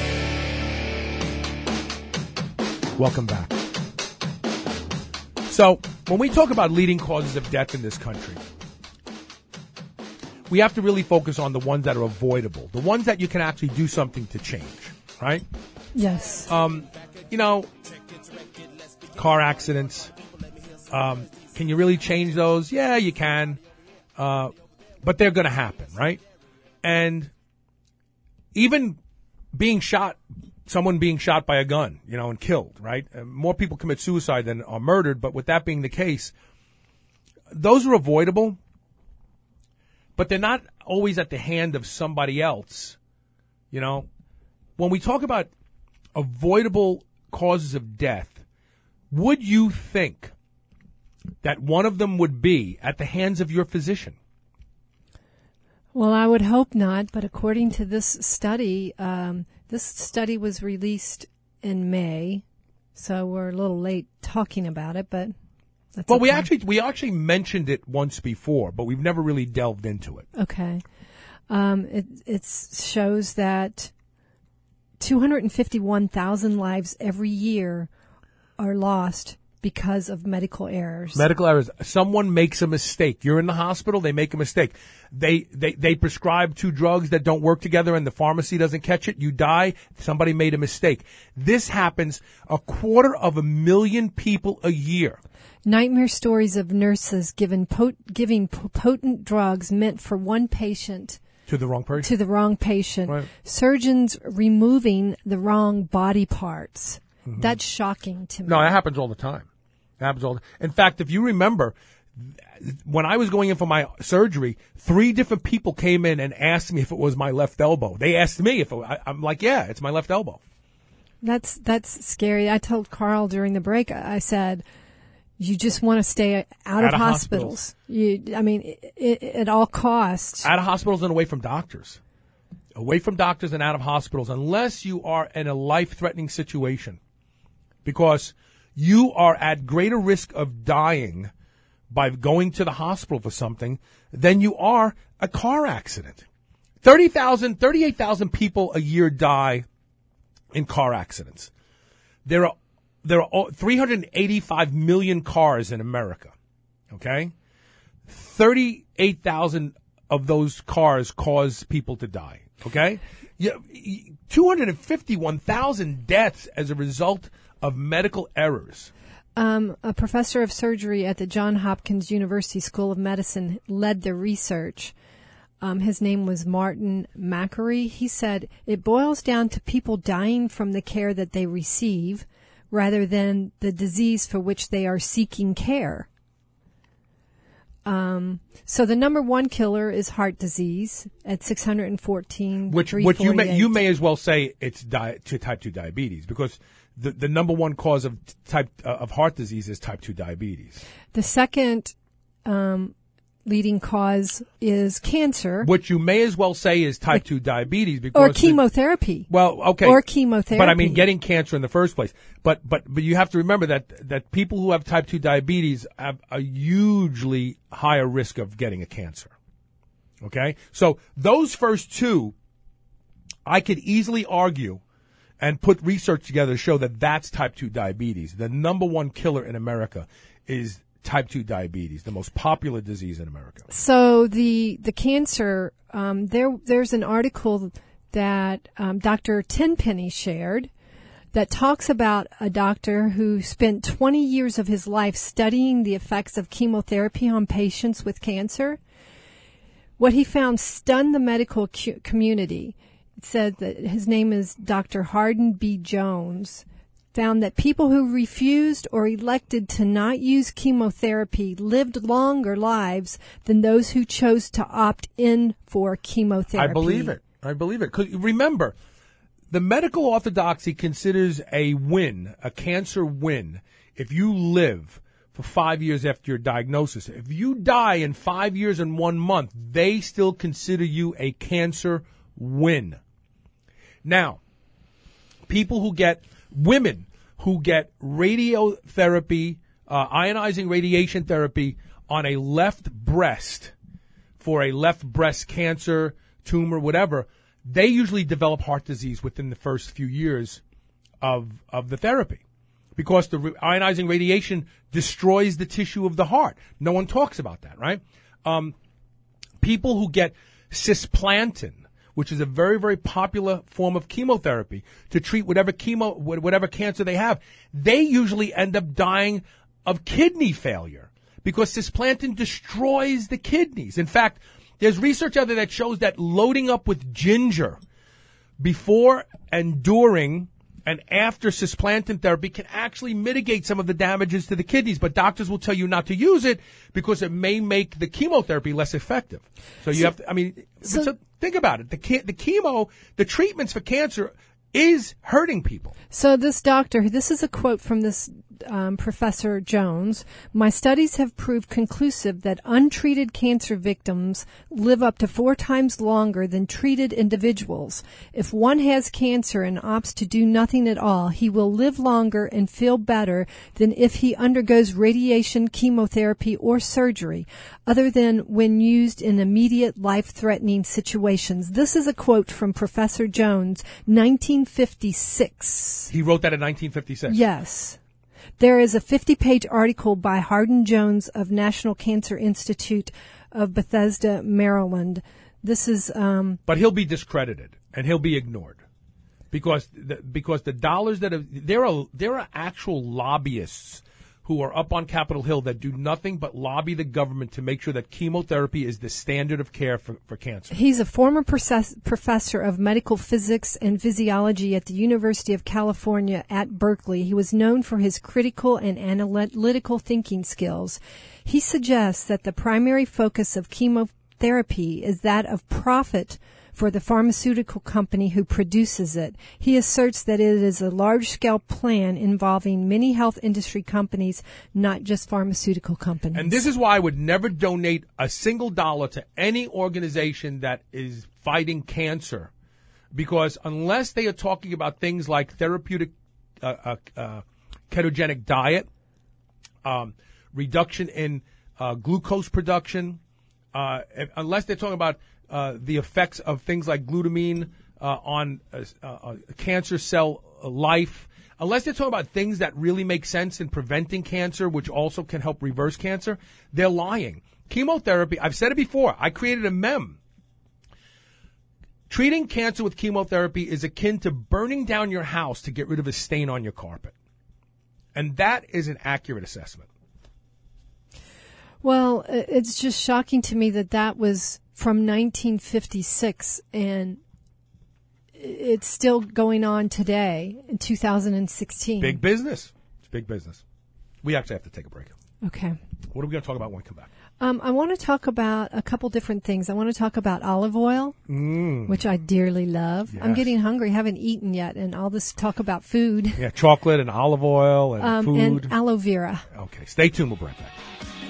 Welcome back. So, when we talk about leading causes of death in this country, we have to really focus on the ones that are avoidable, the ones that you can actually do something to change, right? Yes. Car accidents. Can you really change those? Yeah, you can. But they're going to happen, right? And even being shot, someone being shot by a gun, and killed, right? More people commit suicide than are murdered, but with that being the case, those are avoidable, but they're not always at the hand of somebody else, When we talk about avoidable causes of death, would you think that one of them would be at the hands of your physician? Well, I would hope not, but according to this study was released in May, so we're a little late talking about it, but that's well, okay. we actually mentioned it once before, but we've never really delved into it. Okay. It shows that 251,000 lives every year are lost because of medical errors. Medical errors. Someone makes a mistake. You're in the hospital, they make a mistake. They prescribe 2 drugs that don't work together and the pharmacy doesn't catch it. You die. Somebody made a mistake. This happens 250,000 people a year. Nightmare stories of nurses giving potent drugs meant for one patient to the wrong person. To the wrong patient. Right. Surgeons removing the wrong body parts. Mm-hmm. That's shocking to me. No, that happens all the time. In fact, if you remember, when I was going in for my surgery, 3 different people came in and asked me if it was my left elbow. They asked me if I'm like, yeah, it's my left elbow. That's scary. I told Carl during the break, I said, you just want to stay out of hospitals. At all costs. Out of hospitals and away from doctors. away from doctors and out of hospitals unless you are in a life-threatening situation, because you are at greater risk of dying by going to the hospital for something than you are a car accident. 38,000 people a year die in car accidents. There are 385 million cars in America. Okay? 38,000 of those cars cause people to die. Okay? 251,000 deaths as a result of medical errors. A professor of surgery at the Johns Hopkins University School of Medicine led the research. His name was Martin Makary. He said, it boils down to people dying from the care that they receive rather than the disease for which they are seeking care. So the number one killer is heart disease at 614. Which you may as well say it's type 2 diabetes, because the number one cause of of heart disease is type 2 diabetes. The second leading cause is cancer, which you may as well say is type 2 diabetes, because or chemotherapy. Or chemotherapy. But I mean, getting cancer in the first place. But you have to remember that people who have type 2 diabetes have a hugely higher risk of getting a cancer. Okay? So those first two, I could easily argue and put research together to show that that's type 2 diabetes. The number one killer in America is type 2 diabetes, the most popular disease in America. So the cancer, there's an article that Dr. Tenpenny shared that talks about a doctor who spent 20 years of his life studying the effects of chemotherapy on patients with cancer. What he found stunned the medical community. It said that his name is Dr. Hardin B. Jones, found that people who refused or elected to not use chemotherapy lived longer lives than those who chose to opt in for chemotherapy. I believe it. 'Cause remember, the medical orthodoxy considers a cancer win, if you live for 5 years after your diagnosis. If you die in 5 years and 1 month, they still consider you a cancer win. Now, women who get radiotherapy, ionizing radiation therapy on a left breast for a left breast cancer, tumor, whatever, they usually develop heart disease within the first few years of the therapy, because the ionizing radiation destroys the tissue of the heart. No one talks about that, right? People who get cisplatin, which is a very, very popular form of chemotherapy to treat whatever cancer they have, they usually end up dying of kidney failure, because cisplatin destroys the kidneys. In fact, there's research out there that shows that loading up with ginger before and during and after cisplatin therapy can actually mitigate some of the damages to the kidneys, but doctors will tell you not to use it because it may make the chemotherapy less effective. So you have to, so think about it. The treatments for cancer is hurting people. So this doctor, this is a quote from this Professor Jones. My studies have proved conclusive that untreated cancer victims live up to 4 times longer than treated individuals. If one has cancer and opts to do nothing at all, he will live longer and feel better than if he undergoes radiation, chemotherapy, or surgery, other than when used in immediate life-threatening situations. This is a quote from Professor Jones, 1956. He wrote that in 1956? Yes. There is a 50-page article by Hardin Jones of National Cancer Institute of Bethesda, Maryland. This is but he'll be discredited and he'll be ignored because the dollars that there are actual lobbyists who are up on Capitol Hill that do nothing but lobby the government to make sure that chemotherapy is the standard of care for cancer. He's a former professor of medical physics and physiology at the University of California at Berkeley. He was known for his critical and analytical thinking skills. He suggests that the primary focus of chemotherapy is that of profit for the pharmaceutical company who produces it. He asserts that it is a large-scale plan involving many health industry companies, not just pharmaceutical companies. And this is why I would never donate a single dollar to any organization that is fighting cancer because unless they are talking about things like therapeutic ketogenic diet, reduction in glucose production, unless they're talking about the effects of things like glutamine on cancer cell life, unless they're talking about things that really make sense in preventing cancer, which also can help reverse cancer, they're lying. Chemotherapy, I've said it before, I created a meme. Treating cancer with chemotherapy is akin to burning down your house to get rid of a stain on your carpet. And that is an accurate assessment. Well, it's just shocking to me that was from 1956, and it's still going on today in 2016. Big business. It's big business. We actually have to take a break. Okay. What are we going to talk about when we come back? I want to talk about a couple different things. I want to talk about olive oil, which I dearly love. Yes. I'm getting hungry. Haven't eaten yet, and all this talk about food. Yeah, chocolate and olive oil and food. And aloe vera. Okay, stay tuned. We'll be right back.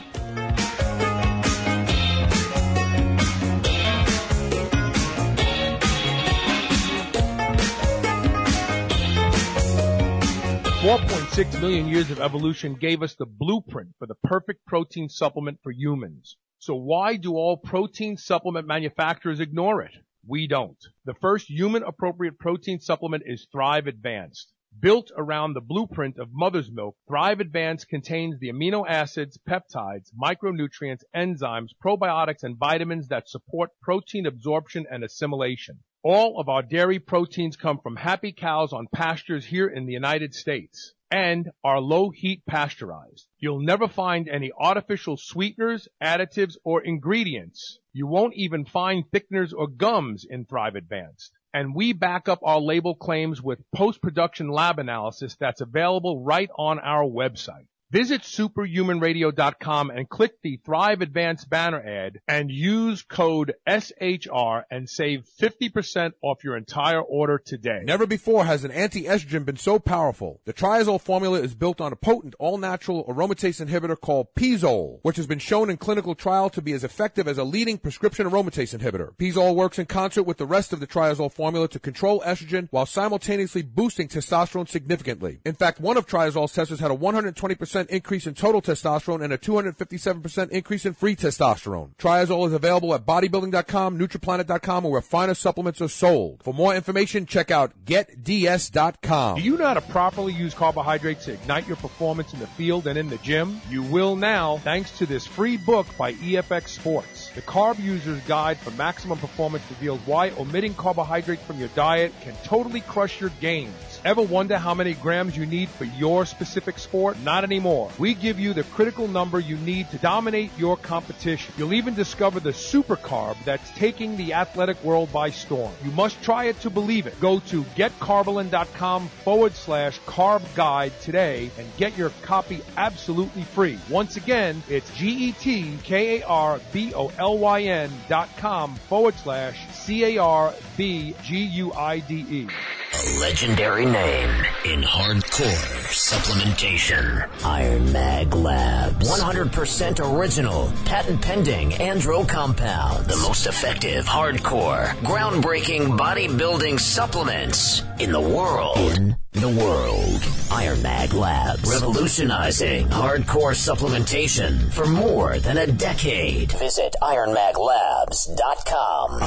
$4.6 million years of evolution gave us the blueprint for the perfect protein supplement for humans. So why do all protein supplement manufacturers ignore it? We don't. The first human-appropriate protein supplement is Thrive Advanced. Built around the blueprint of mother's milk, Thrive Advanced contains the amino acids, peptides, micronutrients, enzymes, probiotics, and vitamins that support protein absorption and assimilation. All of our dairy proteins come from happy cows on pastures here in the United States and are low-heat pasteurized. You'll never find any artificial sweeteners, additives, or ingredients. You won't even find thickeners or gums in Thrive Advanced. And we back up our label claims with post-production lab analysis that's available right on our website. Visit superhumanradio.com and click the Thrive Advanced banner ad and use code SHR and save 50% off your entire order today. Never before has an anti-estrogen been so powerful. The Triazole formula is built on a potent all-natural aromatase inhibitor called Pizole, which has been shown in clinical trial to be as effective as a leading prescription aromatase inhibitor. Pizole works in concert with the rest of the Triazole formula to control estrogen while simultaneously boosting testosterone significantly. In fact, one of Triazole's testers had a 120% increase in total testosterone and a 257% increase in free testosterone. Triazole is available at bodybuilding.com, nutriplanet.com, or where finer supplements are sold. For more information, check out getds.com. Do you know how to properly use carbohydrates to ignite your performance in the field and in the gym? You will now, thanks to this free book by EFX Sports. The Carb User's Guide for Maximum Performance reveals why omitting carbohydrates from your diet can totally crush your gains. Ever wonder how many grams you need for your specific sport? Not anymore. We give you the critical number you need to dominate your competition. You'll even discover the super carb that's taking the athletic world by storm. You must try it to believe it. Go to getcarbolyn.com/carb guide today and get your copy absolutely free. Once again, it's GETKARBOLYN.com/CARBGUIDE. A legendary name in hardcore supplementation. Iron Mag Labs. 100% original, patent pending andro compound. The most effective, hardcore, groundbreaking bodybuilding supplements in the world. Iron Mag Labs. Revolutionizing hardcore supplementation for more than a decade. Visit IronMagLabs.com.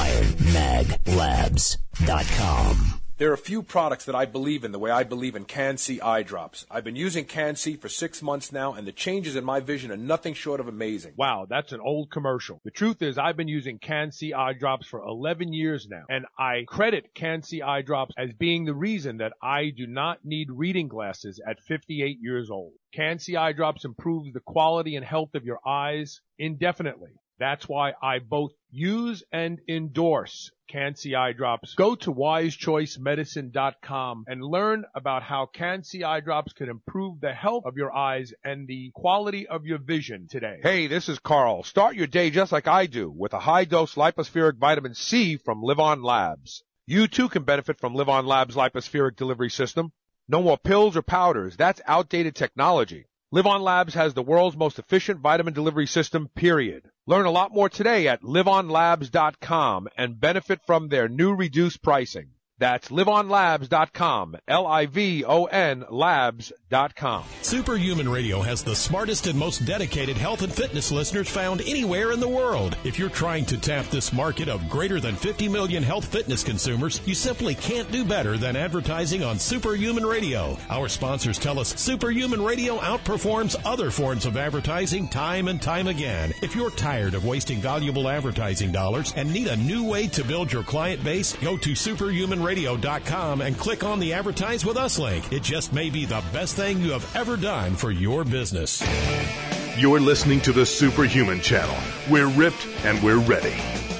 IronMagLabs.com. There are a few products that I believe in the way I believe in Can-C eye drops. I've been using Can-C for 6 months now, and the changes in my vision are nothing short of amazing. Wow, that's an old commercial. The truth is I've been using Can-C eye drops for 11 years now, and I credit Can-C eye drops as being the reason that I do not need reading glasses at 58 years old. Can-C eye drops improves the quality and health of your eyes indefinitely. That's why I both use and endorse Can-C eye drops. Go to wisechoicemedicine.com and learn about how Can-C eye drops can improve the health of your eyes and the quality of your vision today. Hey, this is Carl. Start your day just like I do with a high-dose lipospheric vitamin C from LivOn Labs. You too can benefit from LivOn Labs' lipospheric delivery system. No more pills or powders. That's outdated technology. LivOn Labs has the world's most efficient vitamin delivery system, period. Learn a lot more today at livonlabs.com and benefit from their new reduced pricing. That's livonlabs.com, Livon labs.com. Superhuman Radio has the smartest and most dedicated health and fitness listeners found anywhere in the world. If you're trying to tap this market of greater than 50 million health fitness consumers, you simply can't do better than advertising on Superhuman Radio. Our sponsors tell us Superhuman Radio outperforms other forms of advertising time and time again. If you're tired of wasting valuable advertising dollars and need a new way to build your client base, go to superhumanradio.com and click on the Advertise With Us link. It just may be the best thing you have ever done for your business. You're listening to the Superhuman Channel. We're ripped and we're ready.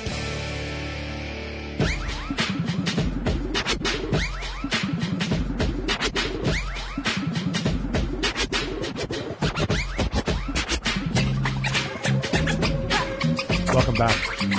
Welcome back.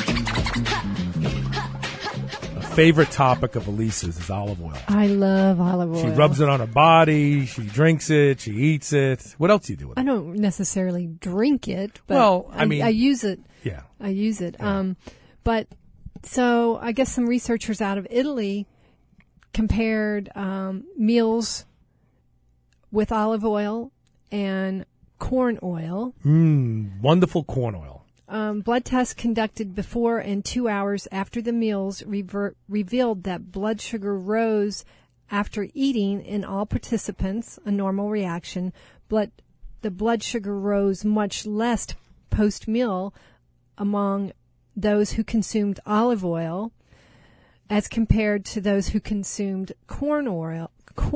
Favorite topic of Elisa's is olive oil. I love olive oil. She rubs it on her body. She drinks it. She eats it. What else do you do with it? I don't necessarily drink it, but well, I mean, I use it. Yeah. I use it. Yeah. But so I guess some researchers out of Italy compared meals with olive oil and corn oil. Wonderful corn oil. Blood tests conducted before and 2 hours after the meals revealed that blood sugar rose after eating in all participants, a normal reaction. The blood sugar rose much less post-meal among those who consumed olive oil as compared to those who consumed corn oil.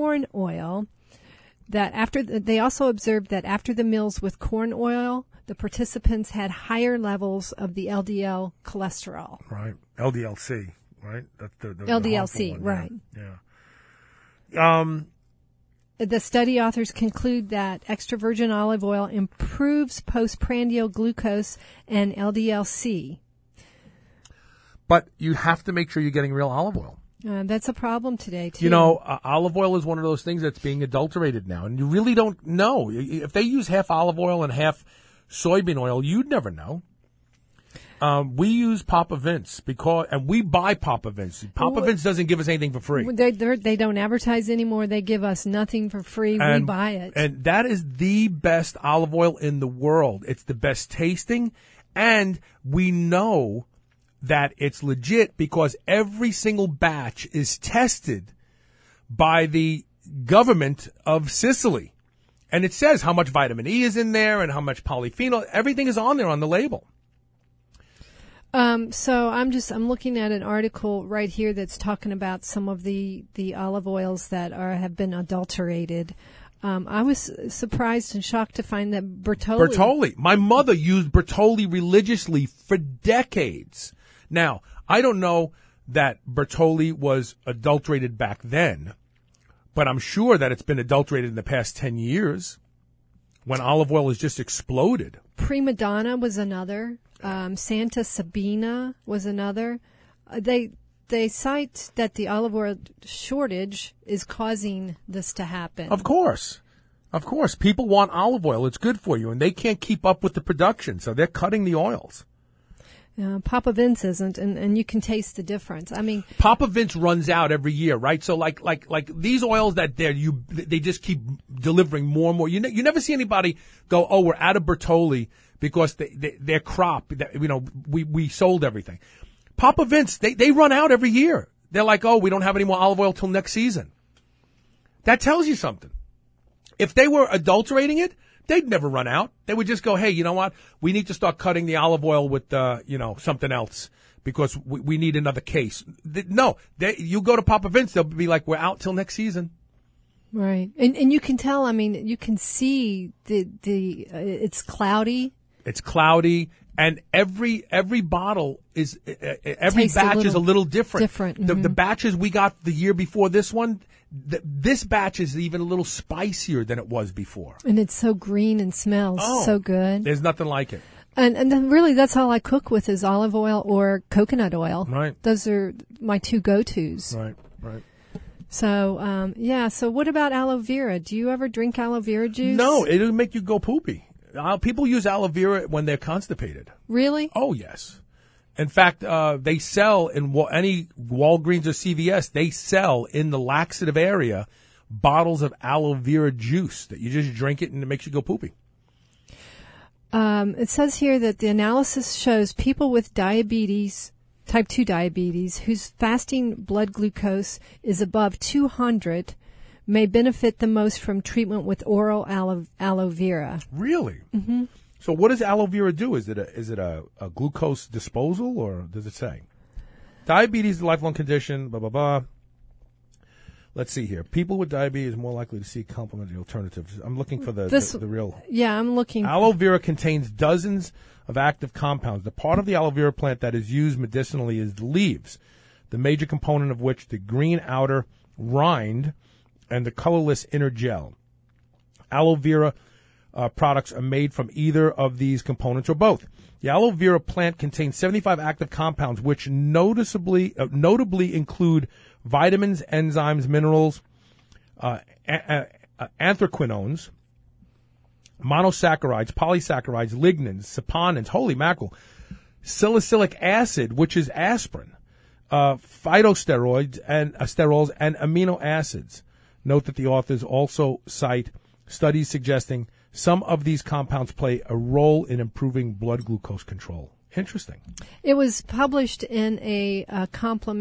They also observed that after the meals with corn oil, the participants had higher levels of the LDL cholesterol. Right. LDL-C, right? That's the LDL-C, right. Yeah. The study authors conclude that extra virgin olive oil improves postprandial glucose and LDL-C. But you have to make sure you're getting real olive oil. That's a problem today, too. You know, olive oil is one of those things that's being adulterated now, and you really don't know. If they use half olive oil and half soybean oil, you'd never know. We use Papa Vince and we buy Papa Vince. Papa Vince doesn't give us anything for free. They don't advertise anymore. They give us nothing for free. We buy it. And that is the best olive oil in the world. It's the best tasting, and we know that it's legit because every single batch is tested by the government of Sicily. And it says how much vitamin E is in there and how much polyphenol. Everything is on there on the label. So I'm looking at an article right here that's talking about some of the olive oils that have been adulterated. I was surprised and shocked to find that Bertolli. My mother used Bertolli religiously for decades. Now, I don't know that Bertolli was adulterated back then, but I'm sure that it's been adulterated in the past 10 years when olive oil has just exploded. Prima Donna was another. Santa Sabina was another. They cite that the olive oil shortage is causing this to happen. Of course. People want olive oil. It's good for you, and they can't keep up with the production, so they're cutting the oils. Papa Vince isn't, and you can taste the difference. I mean, Papa Vince runs out every year, right? So like these oils that they just keep delivering more and more. You never see anybody go, oh, we're out of Bertolli because their crop, we sold everything. Papa Vince, they run out every year. They're like, oh, we don't have any more olive oil till next season. That tells you something. If they were adulterating it, they'd never run out. They would just go, hey, you know what? We need to start cutting the olive oil with, something else because we need another case. You go to Papa Vince, they'll be like, we're out till next season. Right. And you can tell, I mean, you can see it's cloudy. It's cloudy. And every bottle is, every batch is a little different. Mm-hmm. The batches we got the year before this one, this batch is even a little spicier than it was before. And it's so green and smells so good. There's nothing like it. And then really that's all I cook with is olive oil or coconut oil. Right. Those are my two go-tos. Right. So, so what about aloe vera? Do you ever drink aloe vera juice? No, it'll make you go poopy. People use aloe vera when they're constipated. Really? Oh, yes. In fact, they sell in any Walgreens or CVS, they sell in the laxative area bottles of aloe vera juice that you just drink it and it makes you go poopy. It says here that the analysis shows people with diabetes, type 2 diabetes, whose fasting blood glucose is above 200 may benefit the most from treatment with oral aloe vera. Really? Mm-hmm. So what does aloe vera do? Is it a glucose disposal, or does it say? Diabetes is a lifelong condition, blah, blah, blah. Let's see here. People with diabetes are more likely to seek complementary alternatives. I'm looking for the real. Yeah, I'm looking. Aloe vera contains dozens of active compounds. The part of the aloe vera plant that is used medicinally is the leaves, the major component of which the green outer rind and the colorless inner gel. Aloe vera products are made from either of these components or both. The aloe vera plant contains 75 active compounds, which notably include vitamins, enzymes, minerals, anthraquinones, monosaccharides, polysaccharides, lignans, saponins, holy mackerel, salicylic acid, which is aspirin, phytosteroids and sterols, and amino acids. Note that the authors also cite studies suggesting some of these compounds play a role in improving blood glucose control. Interesting. It was published in an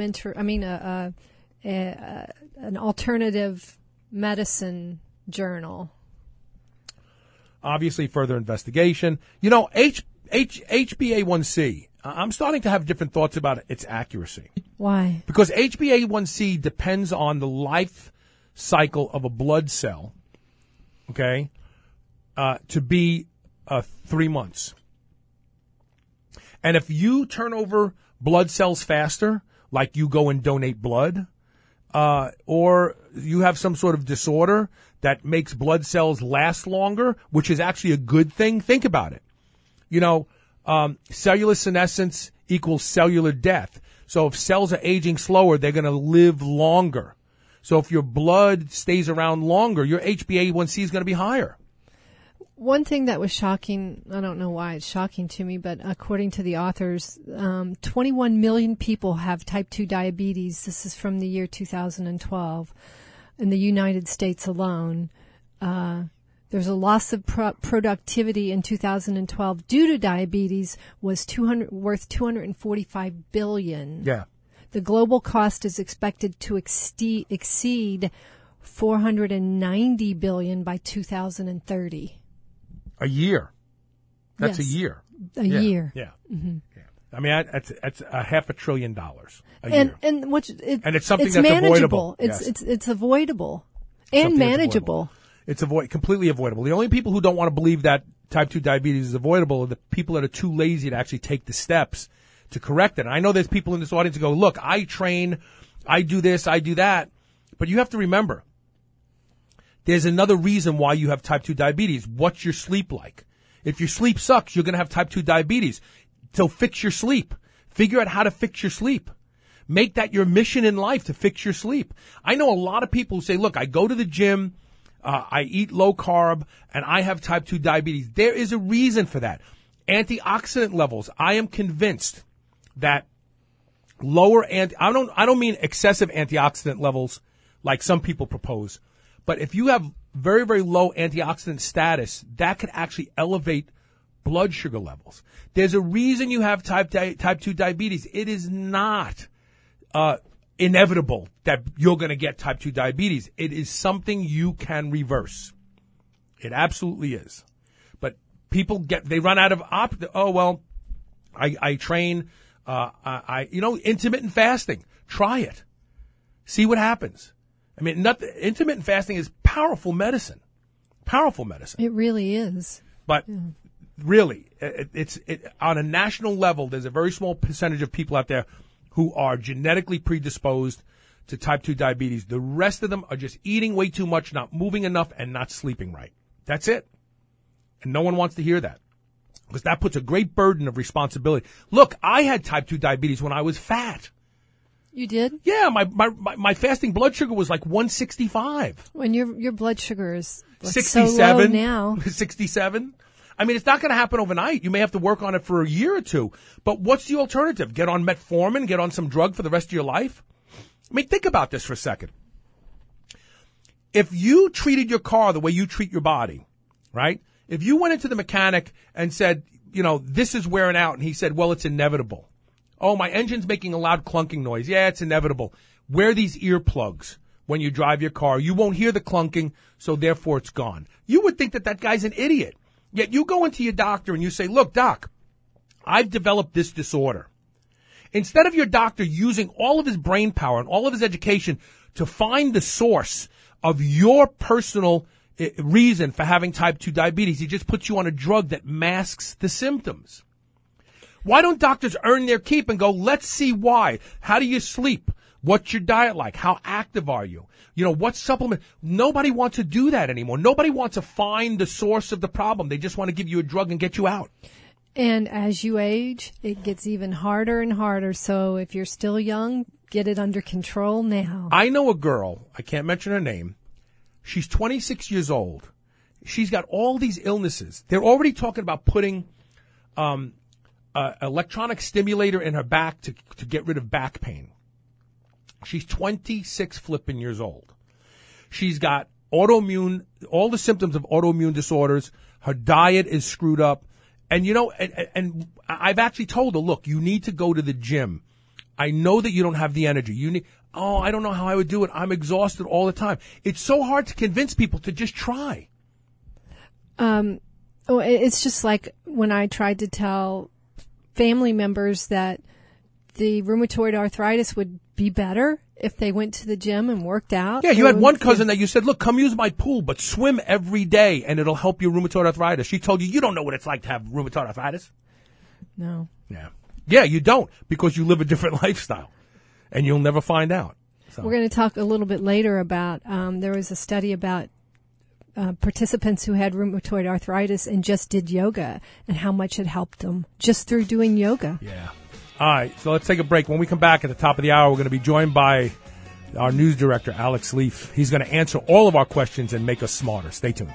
alternative medicine journal. Obviously, further investigation. You know, HbA1c, I'm starting to have different thoughts about its accuracy. Why? Because HbA1c depends on the life cycle of a blood cell, okay, to be 3 months. And if you turn over blood cells faster, like you go and donate blood, or you have some sort of disorder that makes blood cells last longer, which is actually a good thing, think about it. You know, cellular senescence equals cellular death. So if cells are aging slower, they're going to live longer. So if your blood stays around longer, your HbA1c is going to be higher. One thing that was shocking, I don't know why it's shocking to me, but according to the authors, 21 million people have type 2 diabetes. This is from the year 2012 in the United States alone. There's a loss of productivity in 2012 due to diabetes was worth $245 billion. Yeah. The global cost is expected to exceed $490 billion by 2030. A year. That's yes. a year. A year. Yeah. Mm-hmm. Yeah. I mean, that's $500 billion a year. And it's something it's that's manageable. avoidable. Yes. It's avoidable and something manageable. It's completely avoidable. The only people who don't want to believe that type 2 diabetes is avoidable are the people that are too lazy to actually take the steps to correct it. And I know there's people in this audience who go, look, I train, I do this, I do that. But you have to remember, there's another reason why you have type 2 diabetes. What's your sleep like? If your sleep sucks, you're going to have type 2 diabetes. So fix your sleep. Figure out how to fix your sleep. Make that your mission in life, to fix your sleep. I know a lot of people who say, look, I go to the gym, I eat low carb, and I have type 2 diabetes. There is a reason for that. Antioxidant levels. I am convinced that I don't mean excessive antioxidant levels like some people propose. But if you have very, very low antioxidant status, that could actually elevate blood sugar levels. There's a reason you have type 2 diabetes. It is not inevitable that you're going to get type 2 diabetes. It is something you can reverse. It absolutely is. But people they run out of I train, intermittent fasting. Try it. See what happens. I mean, intermittent fasting is powerful medicine. Powerful medicine. It really is. But really, it's on a national level, there's a very small percentage of people out there who are genetically predisposed to type 2 diabetes. The rest of them are just eating way too much, not moving enough, and not sleeping right. That's it. And no one wants to hear that, because that puts a great burden of responsibility. Look, I had type 2 diabetes when I was fat. You did? Yeah, my fasting blood sugar was like 165. When your blood sugar is 67 so low now. 67. I mean, it's not going to happen overnight. You may have to work on it for a year or two. But what's the alternative? Get on metformin, get on some drug for the rest of your life? I mean, think about this for a second. If you treated your car the way you treat your body, right? If you went into the mechanic and said, you know, this is wearing out, and he said, well, it's inevitable. Oh, my engine's making a loud clunking noise. Yeah, it's inevitable. Wear these earplugs when you drive your car. You won't hear the clunking, so therefore it's gone. You would think that that guy's an idiot. Yet you go into your doctor and you say, look, doc, I've developed this disorder. Instead of your doctor using all of his brain power and all of his education to find the source of your personal reason for having type 2 diabetes, he just puts you on a drug that masks the symptoms. Why don't doctors earn their keep and go, let's see why? How do you sleep? What's your diet like? How active are you? You know, what supplement? Nobody wants to do that anymore. Nobody wants to find the source of the problem. They just want to give you a drug and get you out. And as you age, it gets even harder and harder. So if you're still young, get it under control now. I know a girl, I can't mention her name. She's 26 years old. She's got all these illnesses. They're already talking about putting electronic stimulator in her back to get rid of back pain. She's 26 flipping years old. She's got autoimmune, all the symptoms of autoimmune disorders. Her diet is screwed up. And, you know, and I've actually told her, look, you need to go to the gym. I know that you don't have the energy. I don't know how I would do it. I'm exhausted all the time. It's so hard to convince people to just try. It's just like when I tried to tell family members that the rheumatoid arthritis would be better if they went to the gym and worked out. Yeah, you had one cousin that you said, look, come use my pool, but swim every day and it'll help your rheumatoid arthritis. She told you don't know what it's like to have rheumatoid arthritis. No. Yeah. Yeah, you don't, because you live a different lifestyle and you'll never find out. So. We're going to talk a little bit later about, there was a study about participants who had rheumatoid arthritis and just did yoga and how much it helped them just through doing yoga. Yeah. All right, so let's take a break. When we come back at the top of the hour, we're going to be joined by our news director, Alex Leaf. He's going to answer all of our questions and make us smarter. Stay tuned.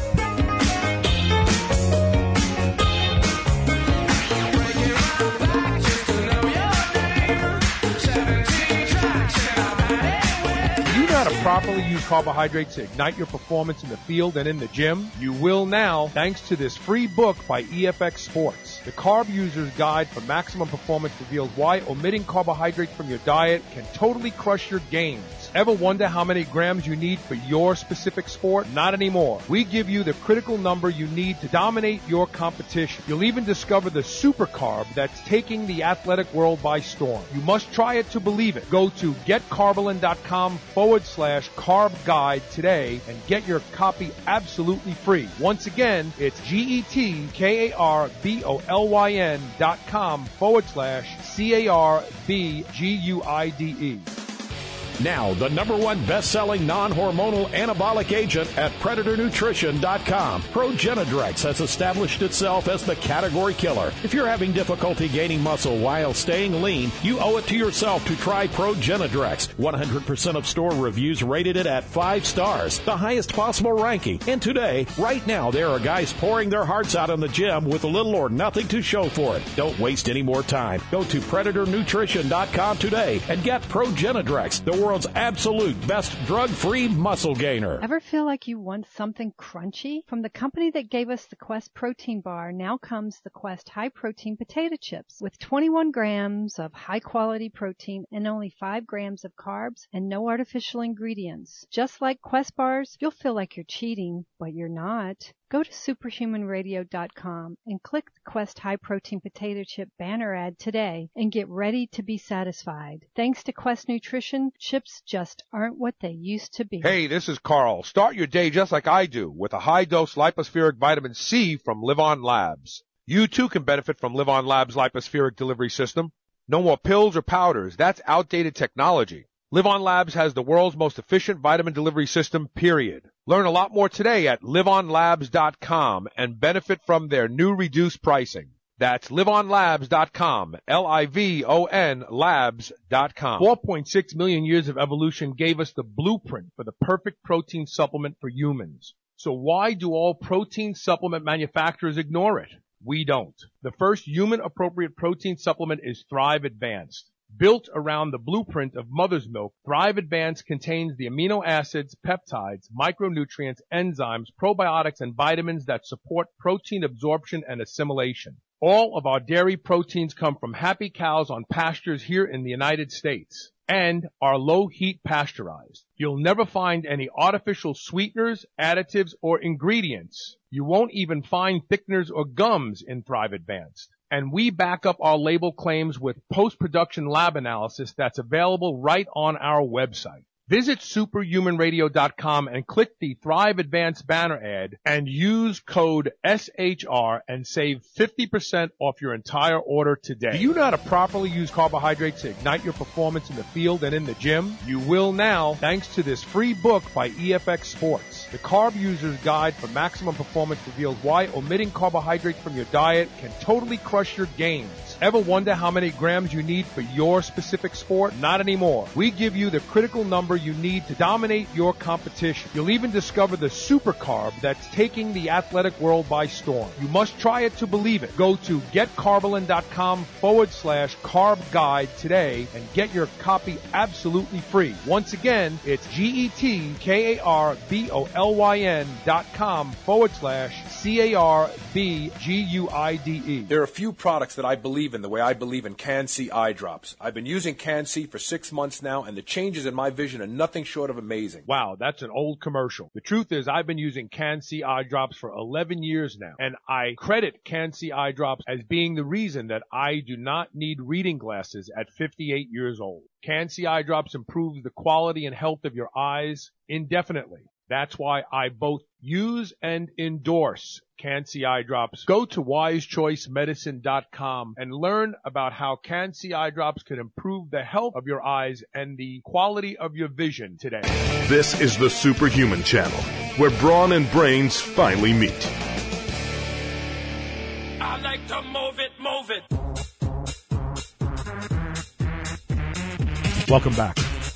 How to properly use carbohydrates to ignite your performance in the field and in the gym? You will now, thanks to this free book by EFX Sports. The Carb User's Guide for Maximum Performance reveals why omitting carbohydrates from your diet can totally crush your gains. Ever wonder how many grams you need for your specific sport? Not anymore. We give you the critical number you need to dominate your competition. You'll even discover the super carb that's taking the athletic world by storm. You must try it to believe it. Go to getcarbolyn.com/carb guide today and get your copy absolutely free. Once again, it's GetKarbolyn.com/CARBGUIDE. Now, the #1 best-selling non-hormonal anabolic agent at PredatorNutrition.com. ProGenadrex has established itself as the category killer. If you're having difficulty gaining muscle while staying lean, you owe it to yourself to try ProGenadrex. 100% of store reviews rated it at 5 stars, the highest possible ranking. And today, right now, there are guys pouring their hearts out in the gym with little or nothing to show for it. Don't waste any more time. Go to PredatorNutrition.com today and get ProGenadrex, the world's absolute best drug-free muscle gainer. Ever feel like you want something crunchy? From the company that gave us the Quest protein bar, now comes the Quest high protein potato chips with 21 grams of high quality protein and only 5 grams of carbs and no artificial ingredients. Just like Quest bars, you'll feel like you're cheating, but you're not. Go to superhumanradio.com and click the Quest High Protein Potato Chip banner ad today and get ready to be satisfied. Thanks to Quest Nutrition, chips just aren't what they used to be. Hey, this is Carl. Start your day just like I do with a high-dose lipospheric vitamin C from LivOn Labs. You too can benefit from LivOn Labs' lipospheric delivery system. No more pills or powders. That's outdated technology. LivOn Labs has the world's most efficient vitamin delivery system, period. Learn a lot more today at livonlabs.com and benefit from their new reduced pricing. That's livonlabs.com, Livon labs.com. 4.6 million years of evolution gave us the blueprint for the perfect protein supplement for humans. So why do all protein supplement manufacturers ignore it? We don't. The first human-appropriate protein supplement is Thrive Advanced. Built around the blueprint of mother's milk, Thrive Advanced contains the amino acids, peptides, micronutrients, enzymes, probiotics, and vitamins that support protein absorption and assimilation. All of our dairy proteins come from happy cows on pastures here in the United States and are low-heat pasteurized. You'll never find any artificial sweeteners, additives, or ingredients. You won't even find thickeners or gums in Thrive Advanced. And we back up our label claims with post-production lab analysis that's available right on our website. Visit superhumanradio.com and click the Thrive Advanced banner ad and use code SHR and save 50% off your entire order today. Do you know how to properly use carbohydrates to ignite your performance in the field and in the gym? You will now, thanks to this free book by EFX Sports. The Carb User's Guide for Maximum Performance reveals why omitting carbohydrates from your diet can totally crush your gains. Ever wonder how many grams you need for your specific sport? Not anymore. We give you the critical number you need to dominate your competition. You'll even discover the super carb that's taking the athletic world by storm. You must try it to believe it. Go to getcarbolyn.com/carb guide today and get your copy absolutely free. Once again, it's GetKarbolyn.com/CARBGUIDE. There are a few products that I believe in the way I believe in Can-C eye drops. I've been using Can-C for 6 months now, and the changes in my vision are nothing short of amazing. Wow, that's an old commercial. The truth is I've been using Can-C eye drops for 11 years now, and I credit Can-C eye drops as being the reason that I do not need reading glasses at 58 years old. Can-C eye drops improves the quality and health of your eyes indefinitely. That's why I both use and endorse Can-C eye drops. Go to wisechoicemedicine.com and learn about how Can-C eye drops can improve the health of your eyes and the quality of your vision today. This is the Superhuman Channel, where brawn and brains finally meet. I like to move it, move it. Welcome back.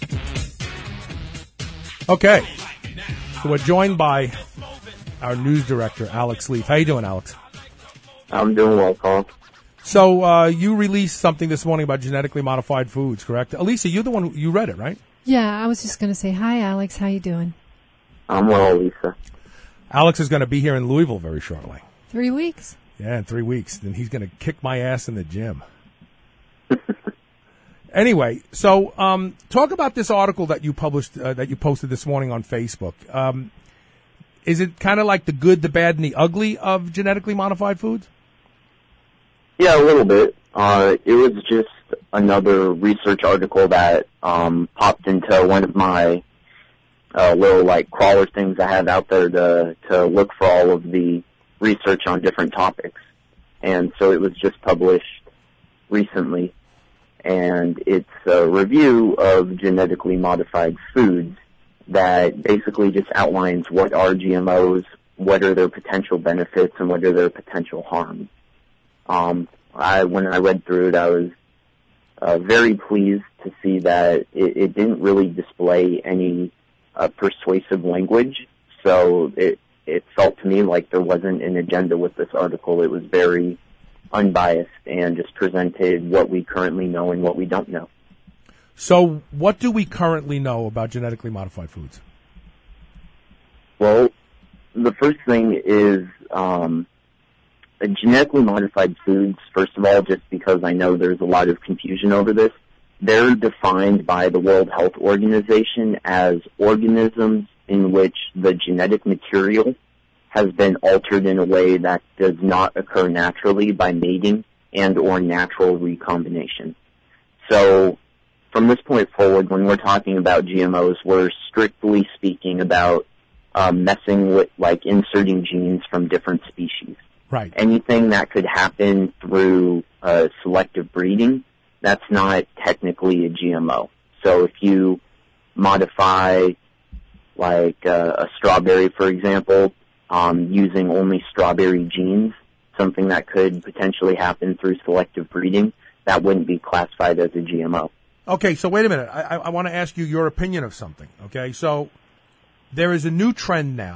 Okay. So we're joined by our news director, Alex Leaf. How you doing, Alex? I'm doing well, Carl. So you released something this morning about genetically modified foods, correct? Elisa, you're the one you read it, right? Yeah, I was just going to say, hi, Alex. How you doing? I'm well, Lisa. Alex is going to be here in Louisville very shortly. 3 weeks? Yeah, in 3 weeks. Then he's going to kick my ass in the gym. Anyway, so talk about this article that you published, that you posted this morning on Facebook. Is it kind of like the good, the bad, and the ugly of genetically modified foods? Yeah, a little bit. It was just another research article that popped into one of my little like crawler things I have out there to look for all of the research on different topics. And so it was just published recently. And it's a review of genetically modified foods that basically just outlines what are GMOs, what are their potential benefits, and what are their potential harms. When I read through it, I was very pleased to see that it didn't really display any persuasive language. So it felt to me like there wasn't an agenda with this article. It was very unbiased and just presented what we currently know and what we don't know. So what do we currently know about genetically modified foods? Well, the first thing is genetically modified foods, first of all, just because I know there's a lot of confusion over this, they're defined by the World Health Organization as organisms in which the genetic material has been altered in a way that does not occur naturally by mating and or natural recombination. So from this point forward, when we're talking about GMOs, we're strictly speaking about messing with, like, inserting genes from different species. Right. Anything that could happen through selective breeding, that's not technically a GMO. So if you modify, like, a strawberry, for example, using only strawberry genes, something that could potentially happen through selective breeding, that wouldn't be classified as a GMO. Okay, so wait a minute. I want to ask you your opinion of something, okay? So there is a new trend now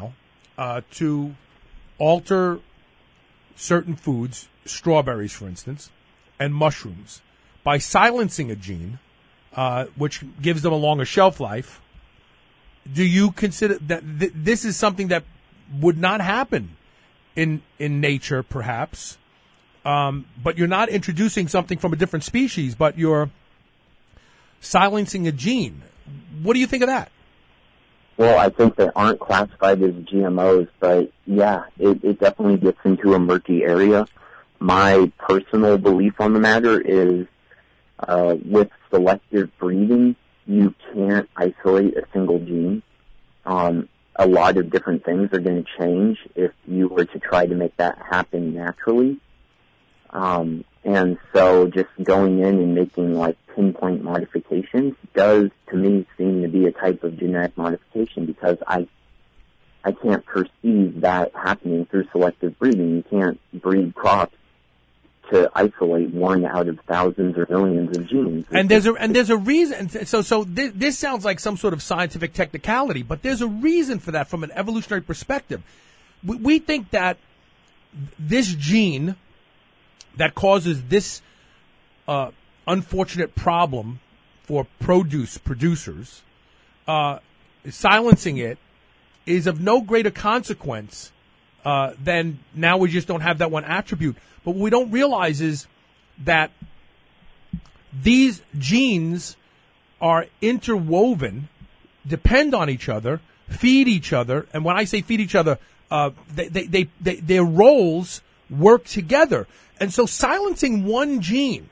to alter certain foods, strawberries, for instance, and mushrooms, by silencing a gene, which gives them a longer shelf life. Do you consider that this is something that would not happen in nature, perhaps? But you're not introducing something from a different species, but you're silencing a gene. What do you think of that? Well, I think they aren't classified as GMOs, but yeah, it definitely gets into a murky area. My personal belief on the matter is with selective breeding, you can't isolate a single gene. A lot of different things are going to change if you were to try to make that happen naturally. And so just going in and making like pinpoint modifications does to me seem to be a type of genetic modification, because I can't perceive that happening through selective breeding. You can't breed crops to isolate one out of thousands or millions of genes. And there's a reason. So this sounds like some sort of scientific technicality, but there's a reason for that from an evolutionary perspective. We think that this gene that causes this unfortunate problem for produce producers, silencing it is of no greater consequence than now we just don't have that one attribute. But what we don't realize is that these genes are interwoven, depend on each other, feed each other, and when I say feed each other, their roles work together. And so silencing one gene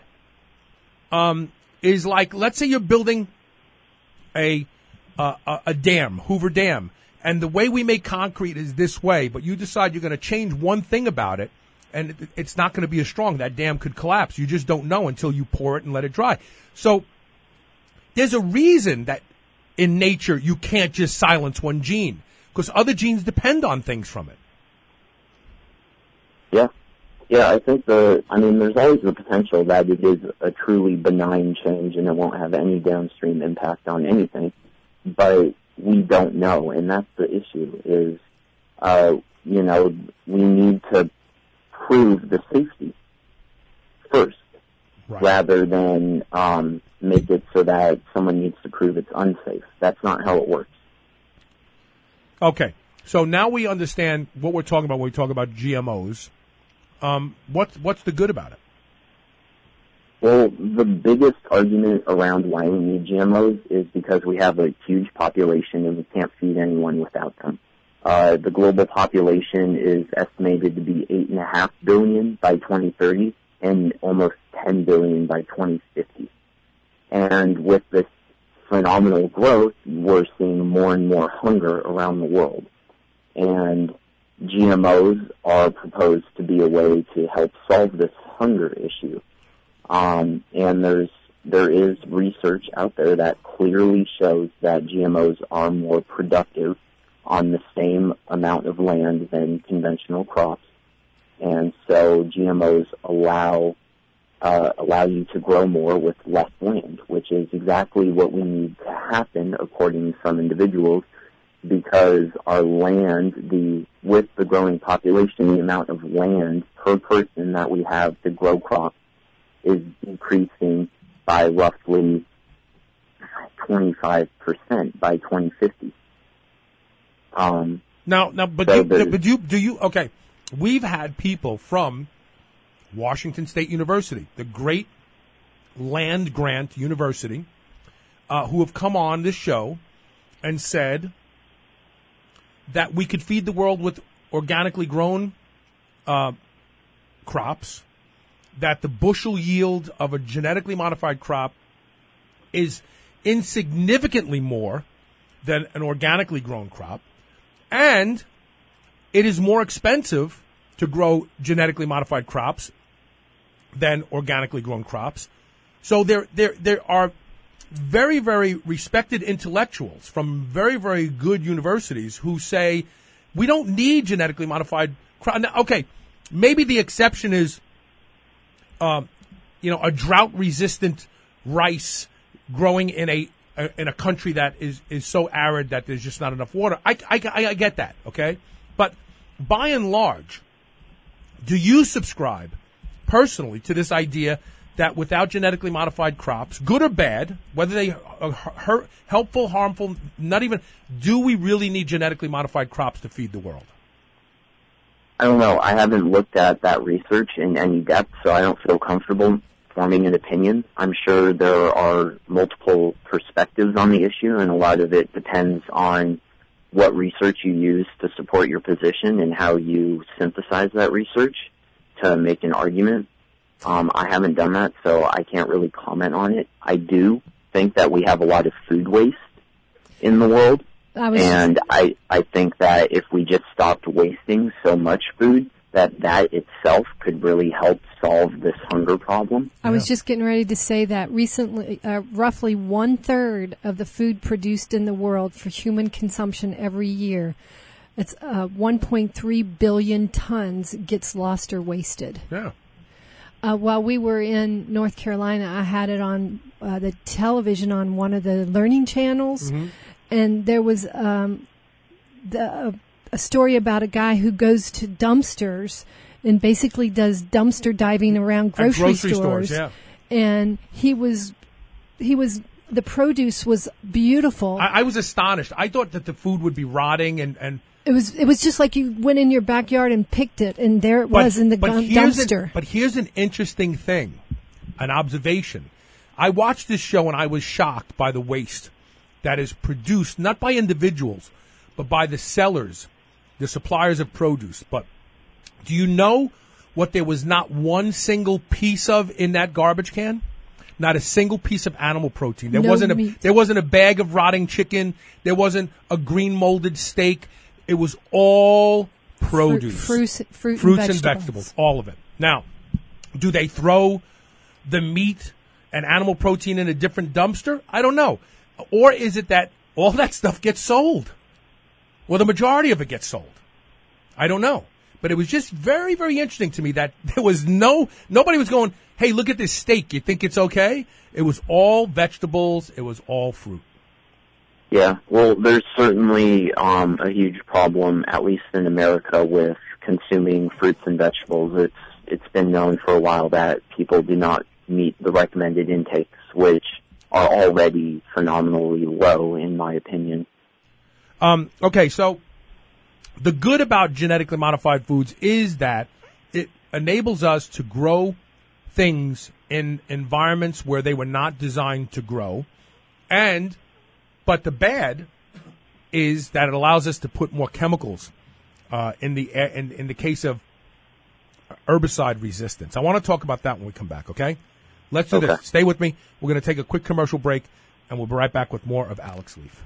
is like, let's say you're building a dam, Hoover Dam, and the way we make concrete is this way, but you decide you're going to change one thing about it, and it's not going to be as strong. That dam could collapse. You just don't know until you pour it and let it dry. So there's a reason that in nature you can't just silence one gene, because other genes depend on things from it. Yeah, I think there's always the potential that it is a truly benign change and it won't have any downstream impact on anything, but we don't know, and that's the issue is, we need to prove the safety first, right, rather than make it so that someone needs to prove it's unsafe. That's not how it works. Okay, so now we understand what we're talking about when we talk about GMOs. What's the good about it? Well, the biggest argument around why we need GMOs is because we have a huge population and we can't feed anyone without them. The global population is estimated to be 8.5 billion by 2030 and almost 10 billion by 2050. And with this phenomenal growth, we're seeing more and more hunger around the world. And GMOs are proposed to be a way to help solve this hunger issue. And there is research out there that clearly shows that GMOs are more productive on the same amount of land than conventional crops. And so GMOs allow you to grow more with less land, which is exactly what we need to happen, according to some individuals, because our land, with the growing population, the amount of land per person that we have to grow crops is decreasing by roughly 25% by 2050. Okay, we've had people from Washington State University, the great land grant university, who have come on this show and said that we could feed the world with organically grown crops, that the bushel yield of a genetically modified crop is insignificantly more than an organically grown crop, and it is more expensive to grow genetically modified crops than organically grown crops. So there are very, very respected intellectuals from very, very good universities who say we don't need genetically modified crops. Okay, maybe the exception is, a drought-resistant rice growing in a country that is so arid that there's just not enough water. I get that, okay? But by and large, do you subscribe personally to this idea that without genetically modified crops, good or bad, whether they are helpful, harmful, not even, do we really need genetically modified crops to feed the world? I don't know. I haven't looked at that research in any depth, so I don't feel comfortable forming an opinion. I'm sure there are multiple perspectives on the issue, and a lot of it depends on what research you use to support your position and how you synthesize that research to make an argument. I haven't done that, so I can't really comment on it. I do think that we have a lot of food waste in the world, and I think that if we just stopped wasting so much food, that itself could really help solve this hunger problem. I was just getting ready to say that recently, roughly 1/3 of the food produced in the world for human consumption every year, it's 1.3 billion tons, gets lost or wasted. Yeah. While we were in North Carolina, I had it on the television on one of the learning channels, and there was a story about a guy who goes to dumpsters and basically does dumpster diving around grocery stores. Yeah. And the produce was beautiful. I was astonished. I thought that the food would be rotting and it was just like you went in your backyard and picked it, and there it was in the dumpster. But here's an interesting thing, an observation. I watched this show and I was shocked by the waste that is produced, not by individuals, but by the sellers, the suppliers of produce. But do you know what there was not one single piece of in that garbage can? Not a single piece of animal protein. There wasn't a bag of rotting chicken. There wasn't a green molded steak. It was all produce. Fruits and vegetables. All of it. Now, do they throw the meat and animal protein in a different dumpster? I don't know. Or is it that all that stuff gets sold? Well, the majority of it gets sold. I don't know. But it was just very, very interesting to me that there was nobody was going, hey, look at this steak. You think it's okay? It was all vegetables. It was all fruit. Yeah, well, there's certainly a huge problem, at least in America, with consuming fruits and vegetables. It's been known for a while that people do not meet the recommended intakes, which are already phenomenally low, in my opinion. Okay, so the good about genetically modified foods is that it enables us to grow things in environments where they were not designed to grow, but the bad is that it allows us to put more chemicals in the case of herbicide resistance. I want to talk about that when we come back, okay? Let's do this. Stay with me. We're going to take a quick commercial break, and we'll be right back with more of Alex Leaf.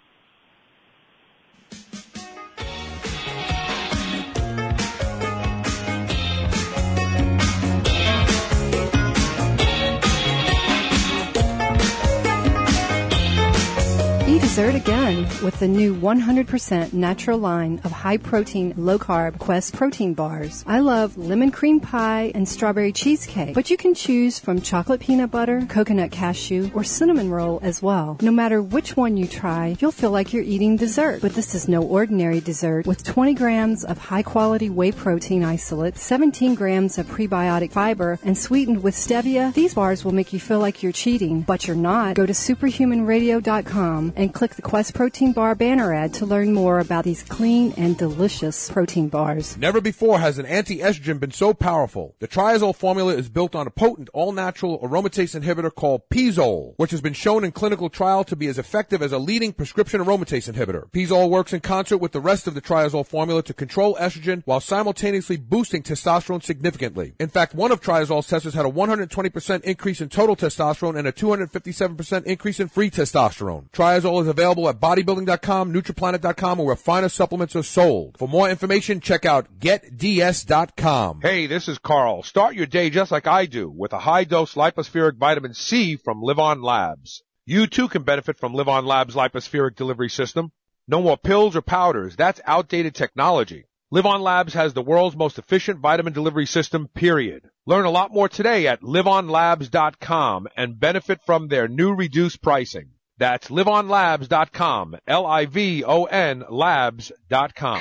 Dessert again with the new 100% natural line of high-protein, low-carb Quest protein bars. I love lemon cream pie and strawberry cheesecake, but you can choose from chocolate peanut butter, coconut cashew, or cinnamon roll as well. No matter which one you try, you'll feel like you're eating dessert. But this is no ordinary dessert. With 20 grams of high-quality whey protein isolate, 17 grams of prebiotic fiber, and sweetened with stevia, these bars will make you feel like you're cheating, but you're not. Go to superhumanradio.com and click the Quest Protein Bar banner ad to learn more about these clean and delicious protein bars. Never before has an anti-estrogen been so powerful. The Triazole formula is built on a potent, all-natural aromatase inhibitor called Pizole, which has been shown in clinical trial to be as effective as a leading prescription aromatase inhibitor. Pizole works in concert with the rest of the Triazole formula to control estrogen while simultaneously boosting testosterone significantly. In fact, one of Triazole's testers had a 120% increase in total testosterone and a 257% increase in free testosterone. Triazole is available at bodybuilding.com, nutriplanet.com, or where finer supplements are sold. For more information, check out getds.com. Hey, this is Carl. Start your day just like I do with a high-dose lipospheric vitamin C from Live On Labs. You too can benefit from Live On Labs' lipospheric delivery system. No more pills or powders. That's outdated technology. Live On Labs has the world's most efficient vitamin delivery system, period. Learn a lot more today at liveonlabs.com and benefit from their new reduced pricing. That's liveonlabs.com, Livon labs.com.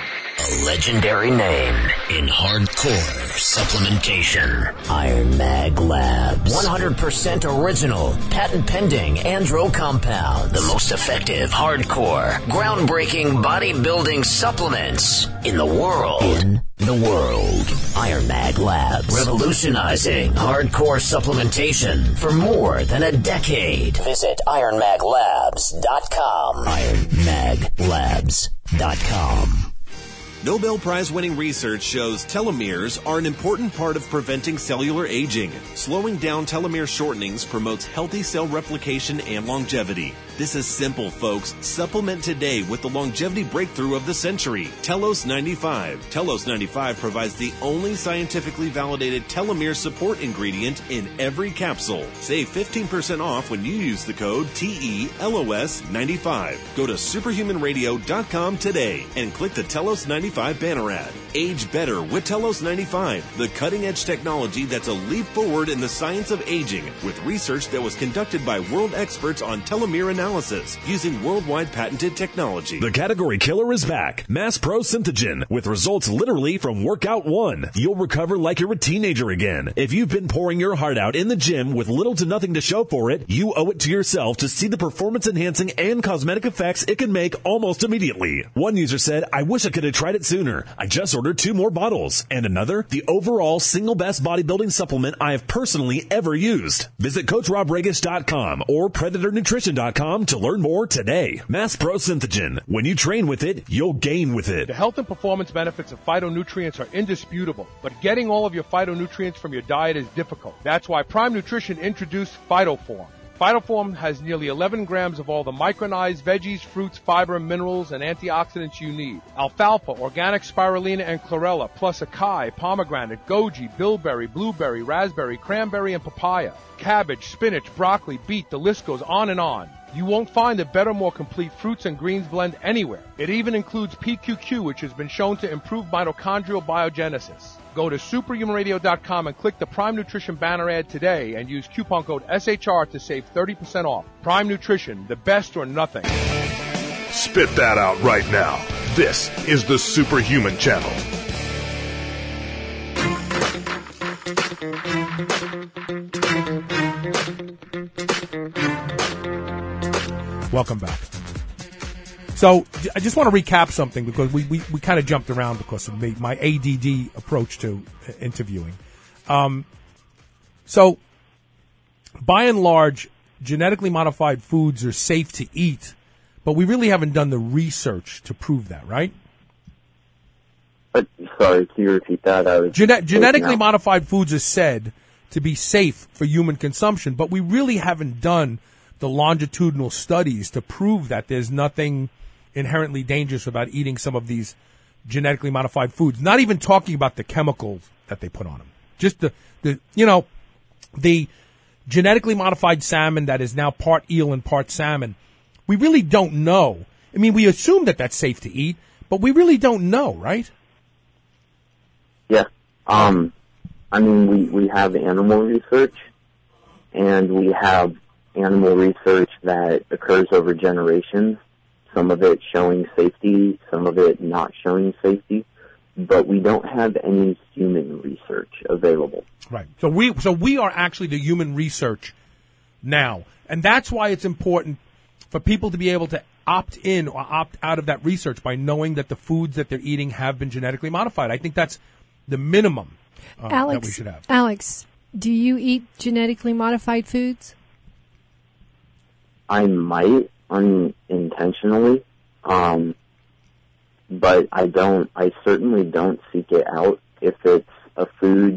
A legendary name in hardcore supplementation. Iron Mag Labs. 100% original, patent pending andro compound. The most effective, hardcore, groundbreaking bodybuilding supplements in the world. Iron Mag Labs. Revolutionizing hardcore supplementation for more than a decade. Visit IronMagLabs.com. IronMagLabs.com. Nobel Prize-winning research shows telomeres are an important part of preventing cellular aging. Slowing down telomere shortenings promotes healthy cell replication and longevity. This is simple, folks. Supplement today with the longevity breakthrough of the century, Telos 95. Telos 95 provides the only scientifically validated telomere support ingredient in every capsule. Save 15% off when you use the code TELOS95. Go to superhumanradio.com today and click the Telos 95 banner ad. Age better with Telos 95, the cutting-edge technology that's a leap forward in the science of aging, with research that was conducted by world experts on telomere analysis using worldwide patented technology. The category killer is back. Mass Pro Synthogen, with results literally from Workout 1. You'll recover like you're a teenager again. If you've been pouring your heart out in the gym with little to nothing to show for it, you owe it to yourself to see the performance-enhancing and cosmetic effects it can make almost immediately. One user said, "I wish I could have tried it sooner. I just ordered 2 more bottles." And another, "The overall single best bodybuilding supplement I have personally ever used." Visit CoachRobRegas.com or PredatorNutrition.com to learn more today. Mass Pro Synthogen. When you train with it, you'll gain with it. The health and performance benefits of phytonutrients are indisputable, but getting all of your phytonutrients from your diet is difficult. That's why Prime Nutrition introduced PhytoForm. PhytoForm has nearly 11 grams of all the micronized veggies, fruits, fiber, minerals, and antioxidants you need. Alfalfa, organic spirulina, and chlorella, plus acai, pomegranate, goji, bilberry, blueberry, raspberry, cranberry, and papaya. Cabbage, spinach, broccoli, beet, the list goes on and on. You won't find a better, more complete fruits and greens blend anywhere. It even includes PQQ, which has been shown to improve mitochondrial biogenesis. Go to superhumanradio.com and click the Prime Nutrition banner ad today and use coupon code SHR to save 30% off. Prime Nutrition, the best or nothing. Spit that out right now. This is the Superhuman Channel. Welcome back. So I just want to recap something because we kind of jumped around because of my ADD approach to interviewing. So by and large, genetically modified foods are safe to eat, but we really haven't done the research to prove that, right? Sorry, can you repeat that? Genetically modified foods are said to be safe for human consumption, but we really haven't done the longitudinal studies to prove that there's nothing inherently dangerous about eating some of these genetically modified foods. Not even talking about the chemicals that they put on them. Just the genetically modified salmon that is now part eel and part salmon. We really don't know. I mean, we assume that that's safe to eat, but we really don't know, right? Yeah. I mean, we have animal research, and we have animal research that occurs over generations, some of it showing safety, some of it not showing safety, but we don't have any human research available. Right. So we are actually the human research now, and that's why it's important for people to be able to opt in or opt out of that research by knowing that the foods that they're eating have been genetically modified. I think that's the minimum that we should have. Alex, do you eat genetically modified foods? I might unintentionally, but I certainly don't seek it out. If it's a food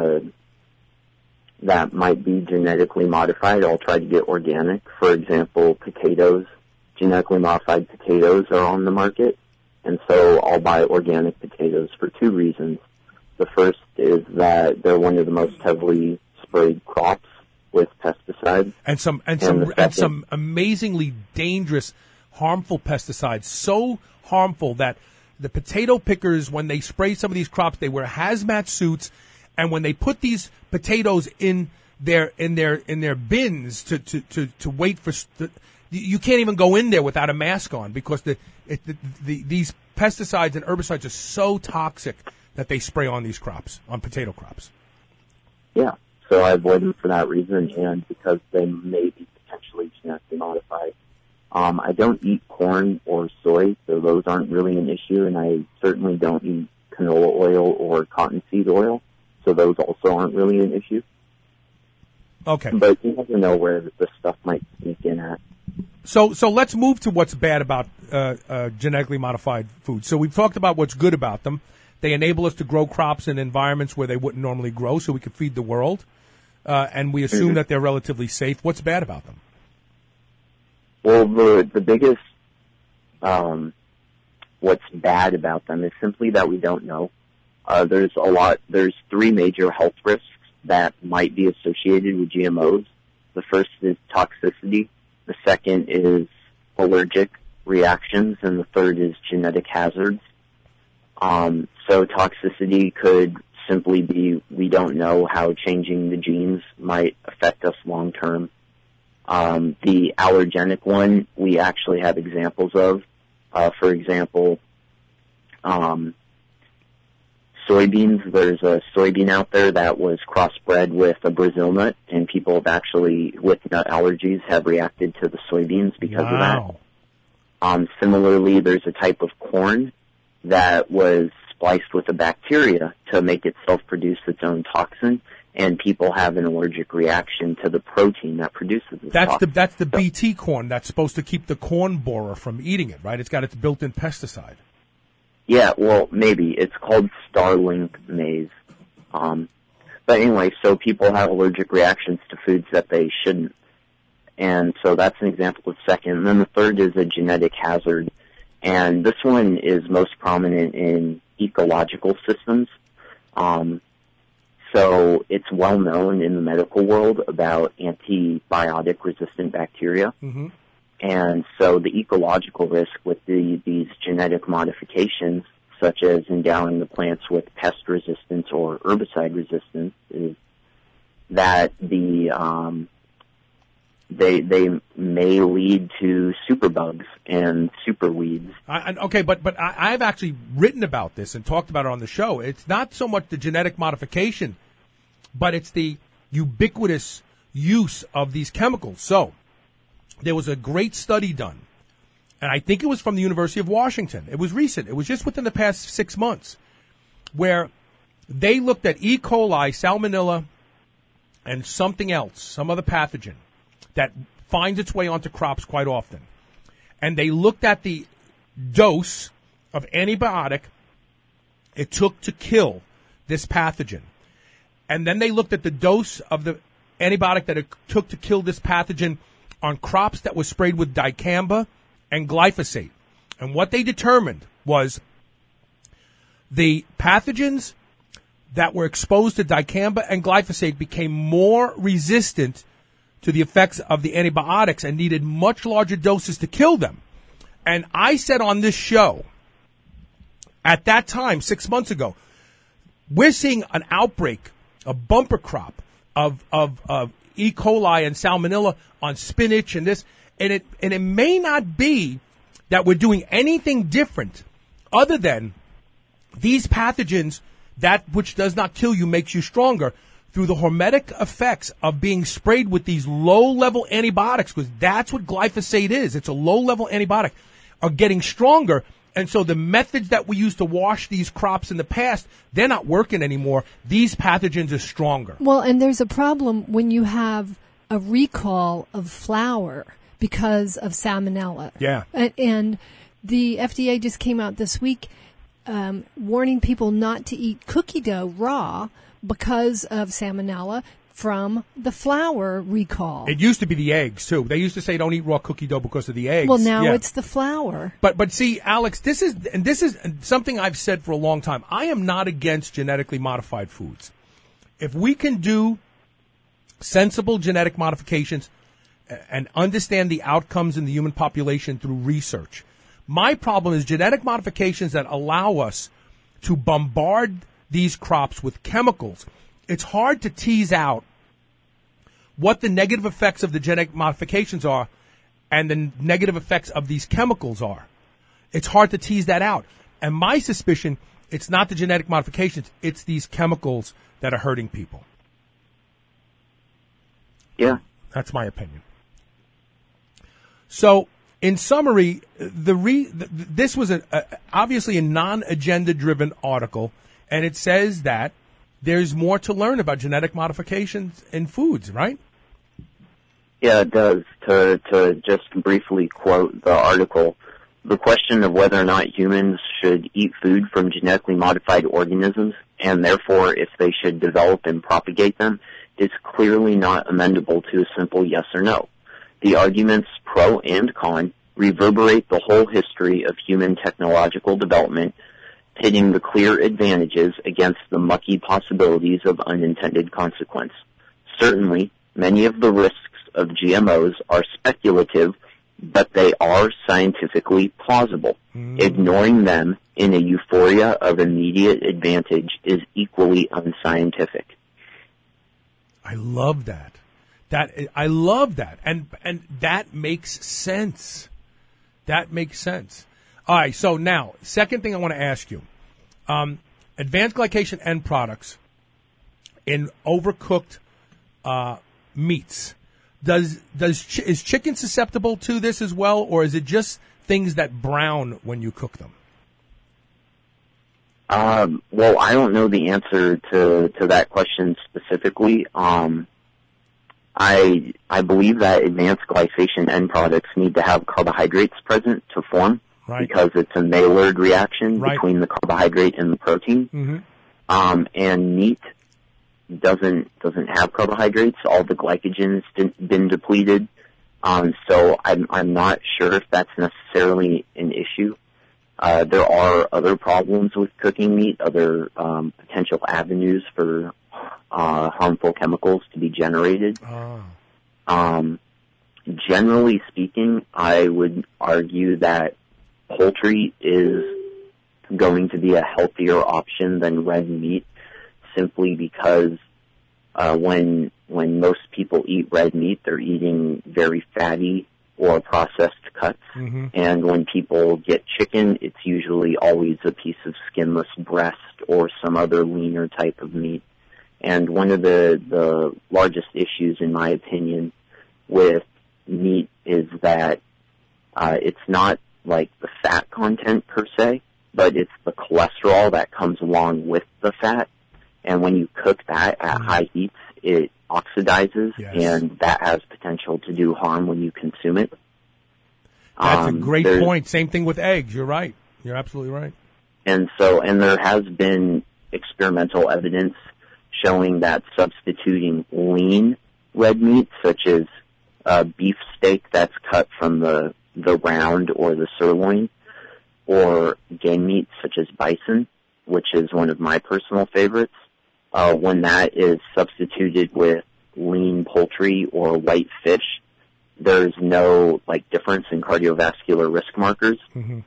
that might be genetically modified, I'll try to get organic. For example, potatoes, genetically modified potatoes are on the market, and so I'll buy organic potatoes for 2 reasons. The first is that they're one of the most heavily sprayed crops with pesticides, and some amazingly dangerous, harmful pesticides. So harmful that the potato pickers, when they spray some of these crops, they wear hazmat suits, and when they put these potatoes in their bins to wait for, you can't even go in there without a mask on because these pesticides and herbicides are so toxic that they spray on these crops, on potato crops. Yeah, so I avoid them for that reason, and because they may be potentially genetically modified. I don't eat corn or soy, so those aren't really an issue, and I certainly don't eat canola oil or cottonseed oil, so those also aren't really an issue. Okay. But you never know where the stuff might sneak in at. So let's move to what's bad about genetically modified foods. So we've talked about what's good about them. They enable us to grow crops in environments where they wouldn't normally grow, so we can feed the world. And we assume that they're relatively safe. What's bad about them? Well, the biggest what's bad about them is simply that we don't know. There's three major health risks that might be associated with GMOs. The first is toxicity, the second is allergic reactions, and the third is genetic hazards. So toxicity could simply be we don't know how changing the genes might affect us long term. The allergenic one, we actually have examples of. For example, soybeans. There's a soybean out there that was crossbred with a Brazil nut, and people have actually, with nut allergies, have reacted to the soybeans because of that. Similarly, there's a type of corn that was spliced with a bacteria to make itself produce its own toxin, and people have an allergic reaction to the protein that produces this toxin. That's the BT corn that's supposed to keep the corn borer from eating it, right? It's got its built-in pesticide. Yeah, well, maybe. It's called Starlink maize. But anyway, so people have allergic reactions to foods that they shouldn't. And so that's an example of second. And then the third is a genetic hazard. And this one is most prominent in ecological systems. So it's well known in the medical world about antibiotic-resistant bacteria. Mm-hmm. And so the ecological risk with these genetic modifications, such as endowing the plants with pest resistance or herbicide resistance, is that they may lead to superbugs and superweeds. Okay, but I've actually written about this and talked about it on the show. It's not so much the genetic modification, but it's the ubiquitous use of these chemicals. So there was a great study done, and I think it was from the University of Washington. It was recent. It was just within the past 6 months, where they looked at E. coli, salmonella, and something else, some other pathogen that finds its way onto crops quite often. And they looked at the dose of antibiotic it took to kill this pathogen. And then they looked at the dose of the antibiotic that it took to kill this pathogen on crops that were sprayed with dicamba and glyphosate. And what they determined was the pathogens that were exposed to dicamba and glyphosate became more resistant to the effects of the antibiotics and needed much larger doses to kill them. And I said on this show, at that time, 6 months ago, we're seeing an outbreak, a bumper crop of E. coli and salmonella on spinach and this, and it may not be that we're doing anything different other than these pathogens, that which does not kill you makes you stronger, through the hormetic effects of being sprayed with these low-level antibiotics, because that's what glyphosate is. It's a low-level antibiotic, are getting stronger. And so the methods that we used to wash these crops in the past, they're not working anymore. These pathogens are stronger. Well, and there's a problem when you have a recall of flour because of salmonella. Yeah. And the FDA just came out this week warning people not to eat cookie dough raw because of salmonella from the flour recall. It used to be the eggs, too. They used to say don't eat raw cookie dough because of the eggs. Well, now it's the flour. But see, Alex, this is something I've said for a long time. I am not against genetically modified foods. If we can do sensible genetic modifications and understand the outcomes in the human population through research. My problem is genetic modifications that allow us to bombard these crops with chemicals. It's hard to tease out what the negative effects of the genetic modifications are and the negative effects of these chemicals are. It's hard to tease that out. And my suspicion, it's not the genetic modifications, it's these chemicals that are hurting people. Yeah. That's my opinion. So, in summary, this was obviously a non-agenda driven article, and it says that there's more to learn about genetic modifications in foods, right? Yeah, it does. To just briefly quote the article, the question of whether or not humans should eat food from genetically modified organisms, and therefore if they should develop and propagate them, is clearly not amendable to a simple yes or no. The arguments pro and con reverberate the whole history of human technological development, pitting the clear advantages against the mucky possibilities of unintended consequence. Certainly, many of the risks of GMOs are speculative, but they are scientifically plausible. Ignoring them in a euphoria of immediate advantage is equally unscientific. I love that. I love that. And that makes sense. That makes sense. All right, so now, second thing I want to ask you. Advanced glycation end products in overcooked meats. Is chicken susceptible to this as well, or is it just things that brown when you cook them? Well, I don't know the answer to that question specifically. I believe that advanced glycation end products need to have carbohydrates present to form, because it's a Maillard reaction between the carbohydrate and the protein. And meat doesn't have carbohydrates. All the glycogen's been depleted. So I'm not sure if that's necessarily an issue. There are other problems with cooking meat, other potential avenues for harmful chemicals to be generated. Generally speaking, I would argue that poultry is going to be a healthier option than red meat, simply because when most people eat red meat, they're eating very fatty or processed cuts. And when people get chicken, it's usually always a piece of skinless breast or some other leaner type of meat. And one of the largest issues, in my opinion, with meat is that it's not like the fat content per se, but it's the cholesterol that comes along with the fat. And when you cook that at high heats, it oxidizes, and that has potential to do harm when you consume it. That's a great point. Same thing with eggs. You're right. You're absolutely right. And there has been experimental evidence showing that substituting lean red meat, such as beef steak that's cut from the round or the sirloin, or game meat such as bison, which is one of my personal favorites, when that is substituted with lean poultry or white fish, there's no difference in cardiovascular risk markers.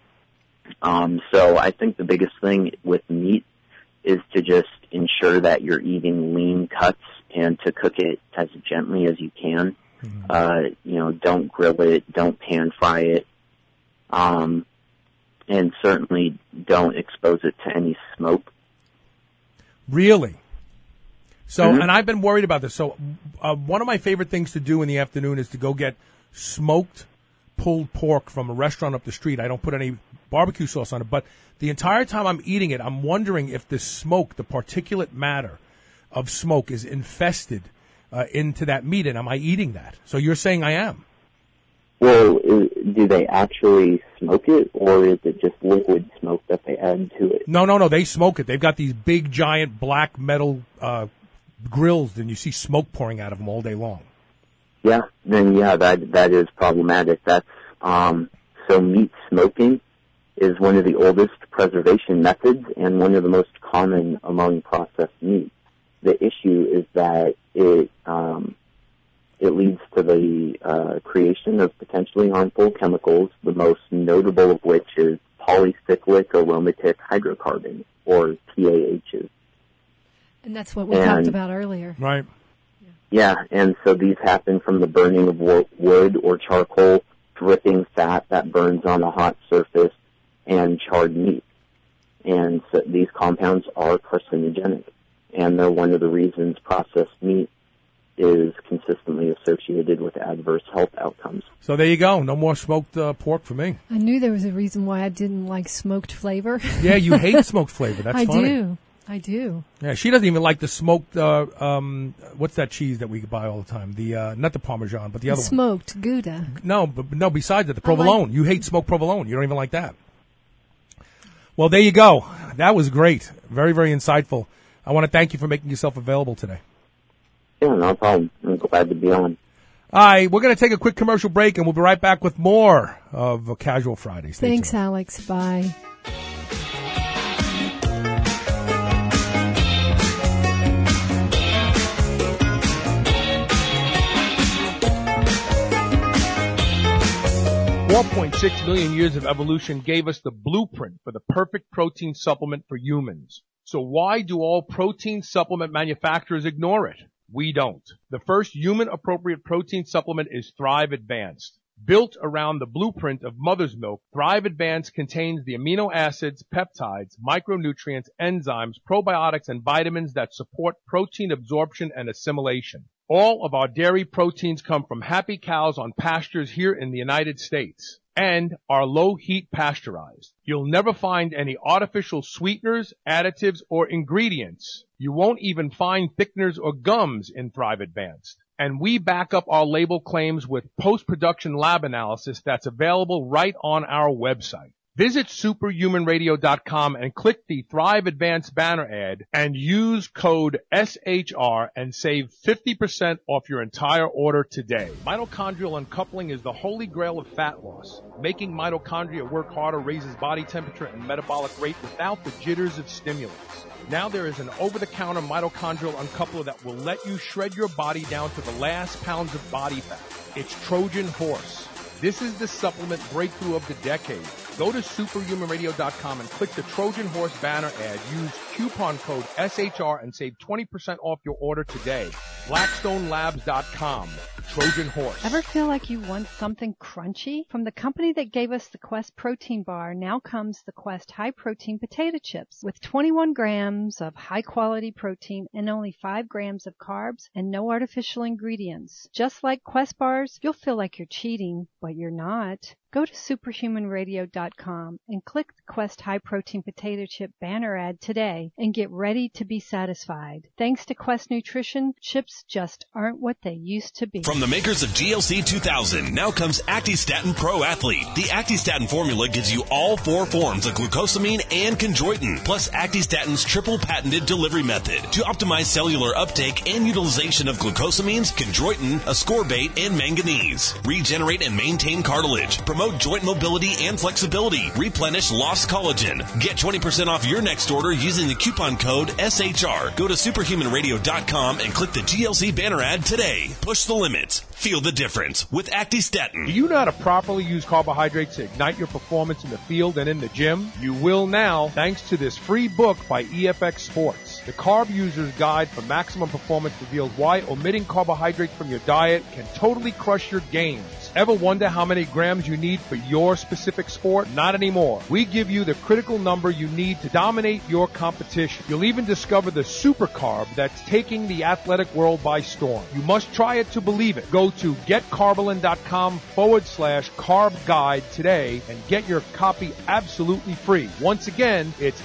So I think the biggest thing with meat is to just ensure that you're eating lean cuts and to cook it as gently as you can. Don't grill it, don't pan fry it, and certainly don't expose it to any smoke. Really? So, and I've been worried about this. So, one of my favorite things to do in the afternoon is to go get smoked pulled pork from a restaurant up the street. I don't put any barbecue sauce on it, but the entire time I'm eating it, I'm wondering if the smoke, the particulate matter of smoke, is infested into that meat, and am I eating that? So you're saying I am? Well, do they actually smoke it, or is it just liquid smoke that they add to it? No, they smoke it. They've got these big, giant, black metal grills, and you see smoke pouring out of them all day long. Yeah, then that is problematic. That's so meat smoking is one of the oldest preservation methods and one of the most common among processed meats. The issue is that it leads to the creation of potentially harmful chemicals, the most notable of which is polycyclic aromatic hydrocarbons, or PAHs. And that's what we talked about earlier. Right. Yeah, and so these happen from the burning of wood or charcoal, dripping fat that burns on a hot surface, and charred meat. And so these compounds are carcinogenic, and they're one of the reasons processed meat is consistently associated with adverse health outcomes. So there you go. No more smoked pork for me. I knew there was a reason why I didn't like smoked flavor. Yeah, you hate smoked flavor. That's funny. I do. Yeah, she doesn't even like the smoked, what's that cheese that we buy all the time? The, not the Parmesan, but the other smoked Gouda. No, besides that, the provolone. You hate smoked provolone. You don't even like that. Well, there you go. That was great. Very, very insightful. I want to thank you for making yourself available today. Yeah, no problem. I'm glad to be on. All right, we're going to take a quick commercial break, and we'll be right back with more of Casual Friday. Stay Thanks, tuned. Alex. Bye. .6 million years of evolution gave us the blueprint for the perfect protein supplement for humans. So why do all protein supplement manufacturers ignore it? We don't. The first human-appropriate protein supplement is Thrive Advanced. Built around the blueprint of mother's milk, Thrive Advanced contains the amino acids, peptides, micronutrients, enzymes, probiotics, and vitamins that support protein absorption and assimilation. All of our dairy proteins come from happy cows on pastures here in the United States and are low-heat pasteurized. You'll never find any artificial sweeteners, additives, or ingredients. You won't even find thickeners or gums in Thrive Advanced. And we back up our label claims with post-production lab analysis that's available right on our website. Visit superhumanradio.com and click the Thrive Advanced banner ad and use code SHR and save 50% off your entire order today. Mitochondrial uncoupling is the holy grail of fat loss. Making mitochondria work harder raises body temperature and metabolic rate without the jitters of stimulants. Now there is an over-the-counter mitochondrial uncoupler that will let you shred your body down to the last pounds of body fat. It's Trojan Horse. This is the supplement breakthrough of the decade. Go to superhumanradio.com and click the Trojan Horse banner ad. Use coupon code SHR and save 20% off your order today. BlackstoneLabs.com. Trojan Horse. Ever feel like you want something crunchy? From the company that gave us the Quest protein bar, now comes the Quest high protein potato chips with 21 grams of high quality protein and only 5 grams of carbs and no artificial ingredients. Just like Quest bars, you'll feel like you're cheating, but you're not. Go to superhumanradio.com and click the Quest High Protein Potato Chip banner ad today and get ready to be satisfied. Thanks to Quest Nutrition, chips just aren't what they used to be. From the makers of GLC 2000, now comes Actistatin Pro Athlete. The Actistatin formula gives you all 4 forms of glucosamine and chondroitin, plus Actistatin's triple patented delivery method to optimize cellular uptake and utilization of glucosamines, chondroitin, ascorbate, and manganese. Regenerate and maintain cartilage. Promote joint mobility and flexibility. Replenish lost collagen. Get 20% off your next order using the coupon code SHR. Go to superhumanradio.com and click the GLC banner ad today. Push the limits. Feel the difference with Actistatin. Do you know how to properly use carbohydrates to ignite your performance in the field and in the gym? You will now, thanks to this free book by EFX Sports. The Carb User's Guide for Maximum Performance reveals why omitting carbohydrates from your diet can totally crush your gains. Ever wonder how many grams you need for your specific sport? Not anymore. We give you the critical number you need to dominate your competition. You'll even discover the super carb that's taking the athletic world by storm. You must try it to believe it. Go to getcarbolin.com/carb guide today and get your copy absolutely free. Once again, it's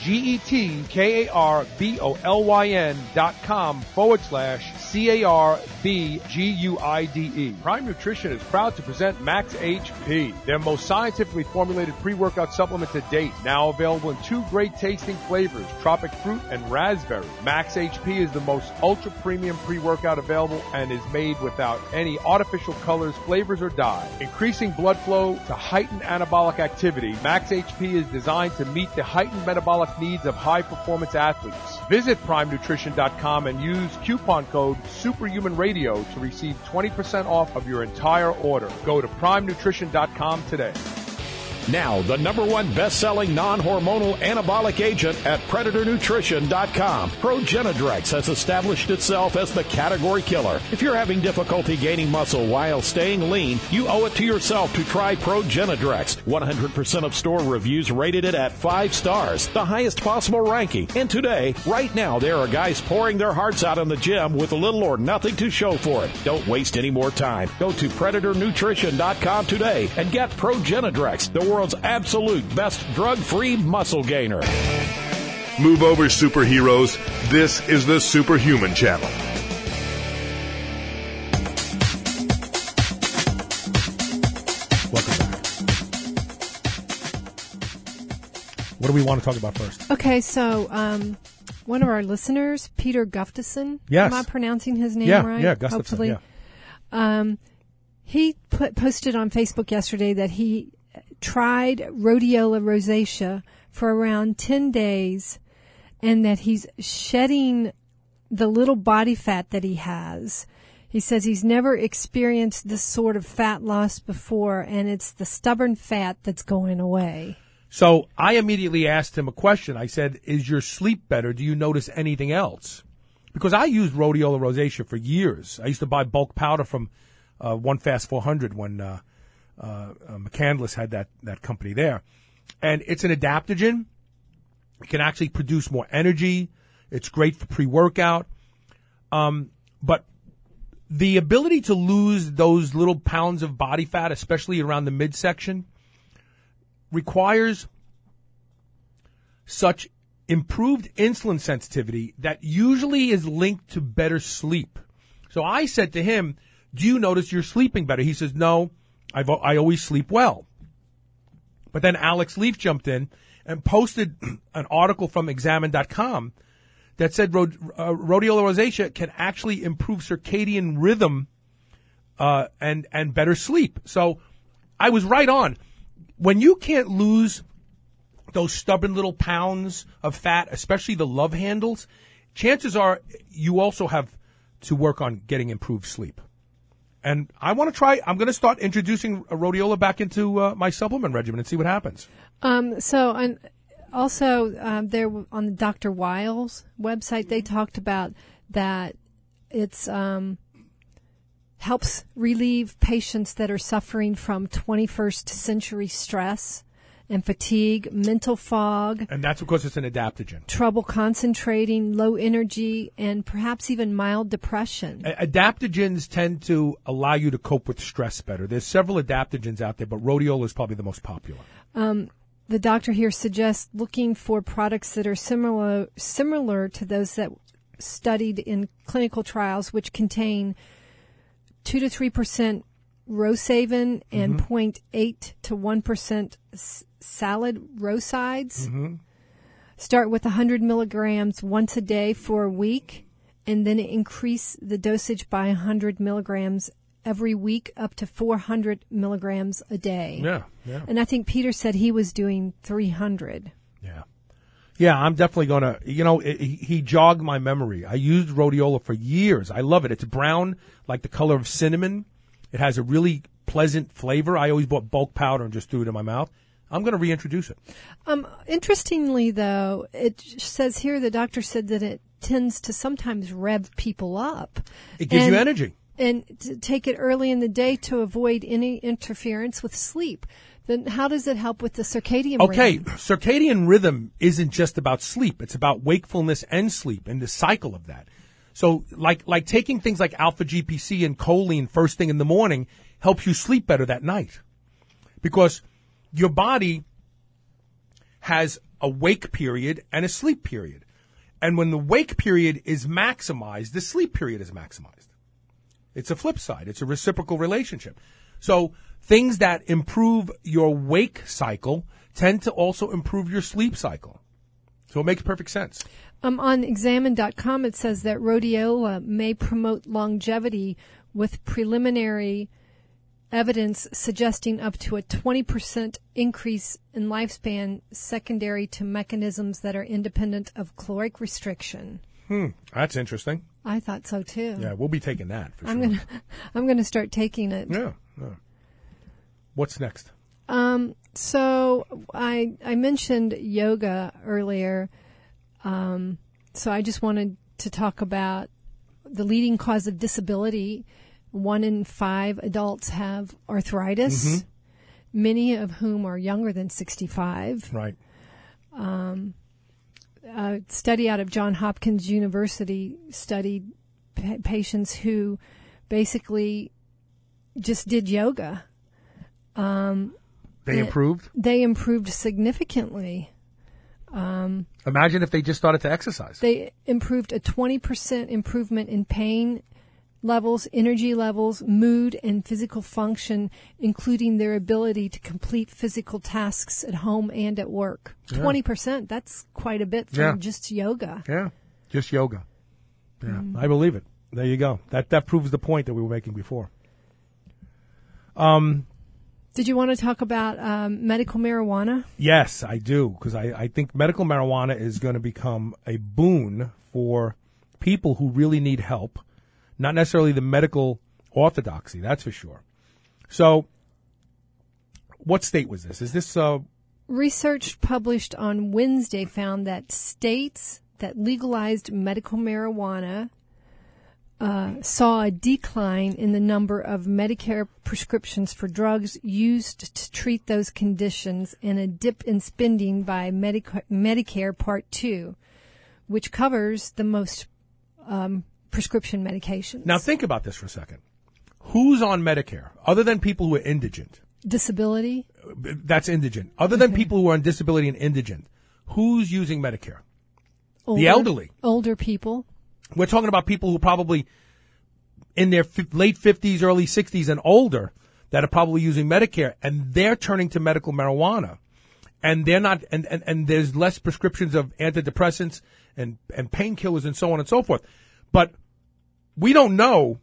GETKARBOLIN.com/CARBGUIDE. Prime Nutrition is proud to present Max HP, their most scientifically formulated pre-workout supplement to date. Now available in 2 great tasting flavors, tropic fruit and raspberry. Max HP is the most ultra premium pre-workout available and is made without any artificial colors, flavors, or dye. Increasing blood flow to heighten anabolic activity, Max HP is designed to meet the heightened metabolic needs of high-performance athletes. Visit PrimeNutrition.com and use coupon code SuperhumanRadio to receive 20% off of your entire order. Go to PrimeNutrition.com today. Now, the #1 best-selling non-hormonal anabolic agent at PredatorNutrition.com. Progenadrex has established itself as the category killer. If you're having difficulty gaining muscle while staying lean, you owe it to yourself to try Progenadrex. 100% of store reviews rated it at 5 stars, the highest possible ranking. And today, right now, there are guys pouring their hearts out in the gym with little or nothing to show for it. Don't waste any more time. Go to PredatorNutrition.com today and get Progenadrex, the world's absolute best drug-free muscle gainer. Move over, superheroes. This is the Superhuman Channel. Welcome back. What do we want to talk about first? Okay, so one of our listeners, Peter Gustafson. Yes. Am I pronouncing his name right? Yeah, Gustafson. Hopefully. Yeah. He posted on Facebook yesterday that he tried rhodiola rosacea for around 10 days and that he's shedding the little body fat that he has. He says he's never experienced this sort of fat loss before, and it's the stubborn fat that's going away. So I immediately asked him a question. I said, is your sleep better? Do you notice anything else? Because I used rhodiola rosacea for years. I used to buy bulk powder from One Fast 400 when McCandless had that company there. And it's an adaptogen. It can actually produce more energy. It's great for pre-workout. But the ability to lose those little pounds of body fat, especially around the midsection, requires such improved insulin sensitivity that usually is linked to better sleep. So I said to him, do you notice you're sleeping better? He says, no, I always sleep well. But then Alex Leaf jumped in and posted an article from Examine.com that said rhodiola rosacea can actually improve circadian rhythm and better sleep. So I was right on. When you can't lose those stubborn little pounds of fat, especially the love handles, chances are you also have to work on getting improved sleep. And I want to try, I'm going to start introducing rhodiola back into my supplement regimen and see what happens. So there on the Dr. Wiles website, they talked about that it's helps relieve patients that are suffering from 21st century stress and fatigue, mental fog. And that's because it's an adaptogen. Trouble concentrating, low energy, and perhaps even mild depression. Adaptogens tend to allow you to cope with stress better. There's several adaptogens out there, but rhodiola is probably the most popular. The doctor here suggests looking for products that are similar to those that studied in clinical trials, which contain 2 to 3% Rosaven and 0.8 to 1% salad rosides. Mm-hmm. Start with 100 milligrams once a day for a week, and then increase the dosage by 100 milligrams every week up to 400 milligrams a day. Yeah. And I think Peter said he was doing 300. Yeah, I'm definitely going to, he jogged my memory. I used rhodiola for years. I love it. It's brown, like the color of cinnamon. It has a really pleasant flavor. I always bought bulk powder and just threw it in my mouth. I'm going to reintroduce it. Interestingly, though, it says here the doctor said that it tends to sometimes rev people up. It gives you energy. And to take it early in the day to avoid any interference with sleep. Then how does it help with the circadian rhythm? Okay, circadian rhythm isn't just about sleep. It's about wakefulness and sleep and the cycle of that. So like taking things like alpha GPC and choline first thing in the morning helps you sleep better that night. Because your body has a wake period and a sleep period. And when the wake period is maximized, the sleep period is maximized. It's a flip side. It's a reciprocal relationship. So things that improve your wake cycle tend to also improve your sleep cycle. So it makes perfect sense. On Examine.com, it says that rhodiola may promote longevity with preliminary evidence suggesting up to a 20% increase in lifespan secondary to mechanisms that are independent of caloric restriction. That's interesting. I thought so too. Yeah, we'll be taking that for sure. I'm going to start taking it. Yeah. What's next? So I mentioned yoga earlier. So I just wanted to talk about the leading cause of disability. 1 in 5 adults have arthritis, many of whom are younger than 65. Right. A study out of Johns Hopkins University studied patients who basically just did yoga. They improved? They improved significantly. Imagine if they just started to exercise. They improved a 20% improvement in pain levels, energy levels, mood, and physical function, including their ability to complete physical tasks at home and at work. 20%, that's quite a bit from just yoga. Yeah, just yoga. Yeah, I believe it. There you go. That proves the point that we were making before. Did you want to talk about medical marijuana? Yes, I do, because I think medical marijuana is going to become a boon for people who really need help, not necessarily the medical orthodoxy, that's for sure. So, what state was this? Is this... Research published on Wednesday found that states that legalized medical marijuana saw a decline in the number of Medicare prescriptions for drugs used to treat those conditions and a dip in spending by Medicare Part 2, which covers the most prescription medications. Now think about this for a second. Who's on Medicare, other than people who are indigent? Disability? That's indigent. Other than people who are on disability and indigent, who's using Medicare? The elderly. Older people. We're talking about people who are probably in their late 50s, early 60s and older that are probably using Medicare, and they're turning to medical marijuana. And they're not, and there's less prescriptions of antidepressants and painkillers and so on and so forth. But we don't know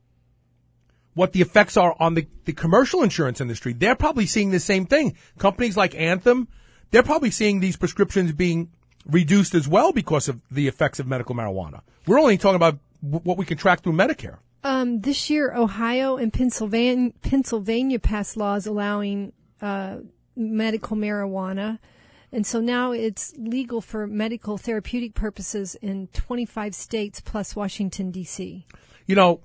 what the effects are on the commercial insurance industry. They're probably seeing the same thing. Companies like Anthem, they're probably seeing these prescriptions being reduced as well because of the effects of medical marijuana. We're only talking about what we can track through Medicare. This year, Ohio and Pennsylvania passed laws allowing medical marijuana. And so now it's legal for medical therapeutic purposes in 25 states plus Washington, D.C. You know,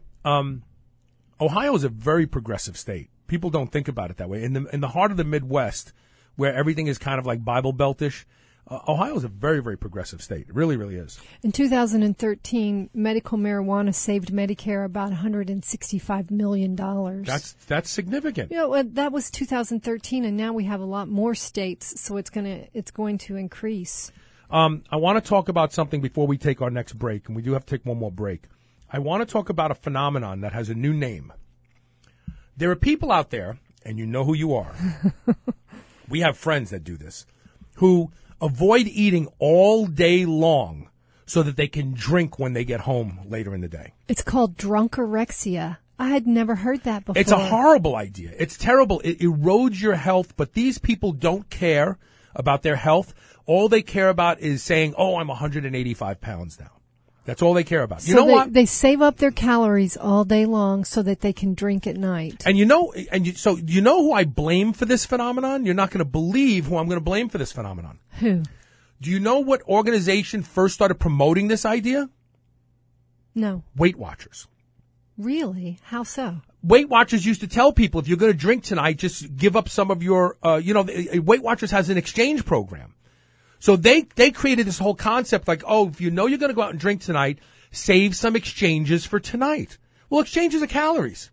Ohio is a very progressive state. People don't think about it that way. In the heart of the Midwest, where everything is kind of like Bible Belt-ish, Ohio is a very, very progressive state. It really, really is. In 2013, medical marijuana saved Medicare about $165 million. That's significant. You know, that was 2013, and now we have a lot more states, so it's going to increase. I want to talk about something before we take our next break, and we do have to take one more break. I want to talk about a phenomenon that has a new name. There are people out there, and you know who you are. We have friends that do this, who avoid eating all day long so that they can drink when they get home later in the day. It's called drunkorexia. I had never heard that before. It's a horrible idea. It's terrible. It erodes your health, but these people don't care about their health. All they care about is saying, oh, I'm 185 pounds now. That's all they care about. So you know what? They save up their calories all day long so that they can drink at night. And you know who I blame for this phenomenon? You're not going to believe who I'm going to blame for this phenomenon. Who? Do you know what organization first started promoting this idea? No. Weight Watchers. Really? How so? Weight Watchers used to tell people, if you're going to drink tonight, just give up some of your, Weight Watchers has an exchange program. So they created this whole concept like, oh, if you know you're going to go out and drink tonight, save some exchanges for tonight. Well, exchanges are calories.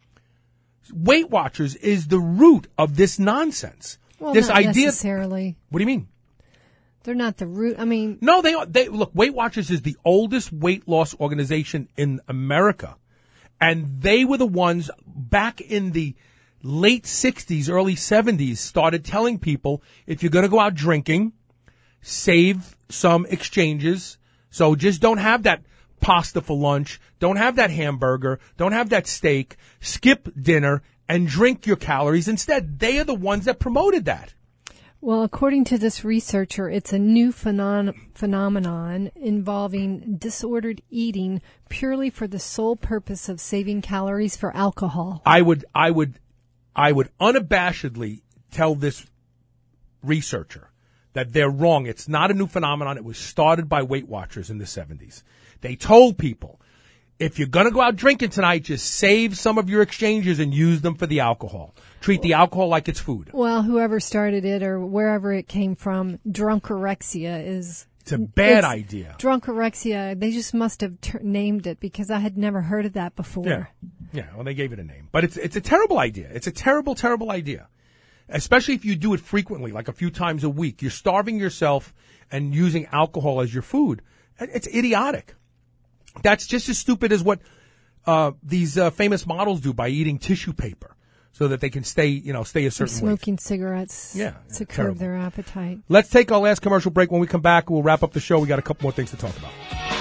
Weight Watchers is the root of this nonsense. Well, this not idea. Necessarily. What do you mean? They're not the root. I mean, no, they look. Weight Watchers is the oldest weight loss organization in America, and they were the ones back in the late 60s, early 70s, started telling people, if you're going to go out drinking, save some exchanges. So just don't have that pasta for lunch. Don't have that hamburger. Don't have that steak. Skip dinner and drink your calories instead. They are the ones that promoted that. Well, according to this researcher, it's a new phenomenon involving disordered eating purely for the sole purpose of saving calories for alcohol. I would unabashedly tell this researcher that they're wrong. It's not a new phenomenon. It was started by Weight Watchers in the 70s. They told people, if you're going to go out drinking tonight, just save some of your exchanges and use them for the alcohol. Treat the alcohol like it's food. Well, whoever started it or wherever it came from, drunkorexia is... It's a bad idea. Drunkorexia, they just must have named it because I had never heard of that before. Yeah, well, they gave it a name. But it's a terrible idea. It's a terrible, terrible idea. Especially if you do it frequently, like a few times a week. You're starving yourself and using alcohol as your food. It's idiotic. That's just as stupid as what these famous models do by eating tissue paper so that they can stay a certain way. Smoking cigarettes to curb their appetite. Let's take our last commercial break. When we come back, we'll wrap up the show. We got a couple more things to talk about.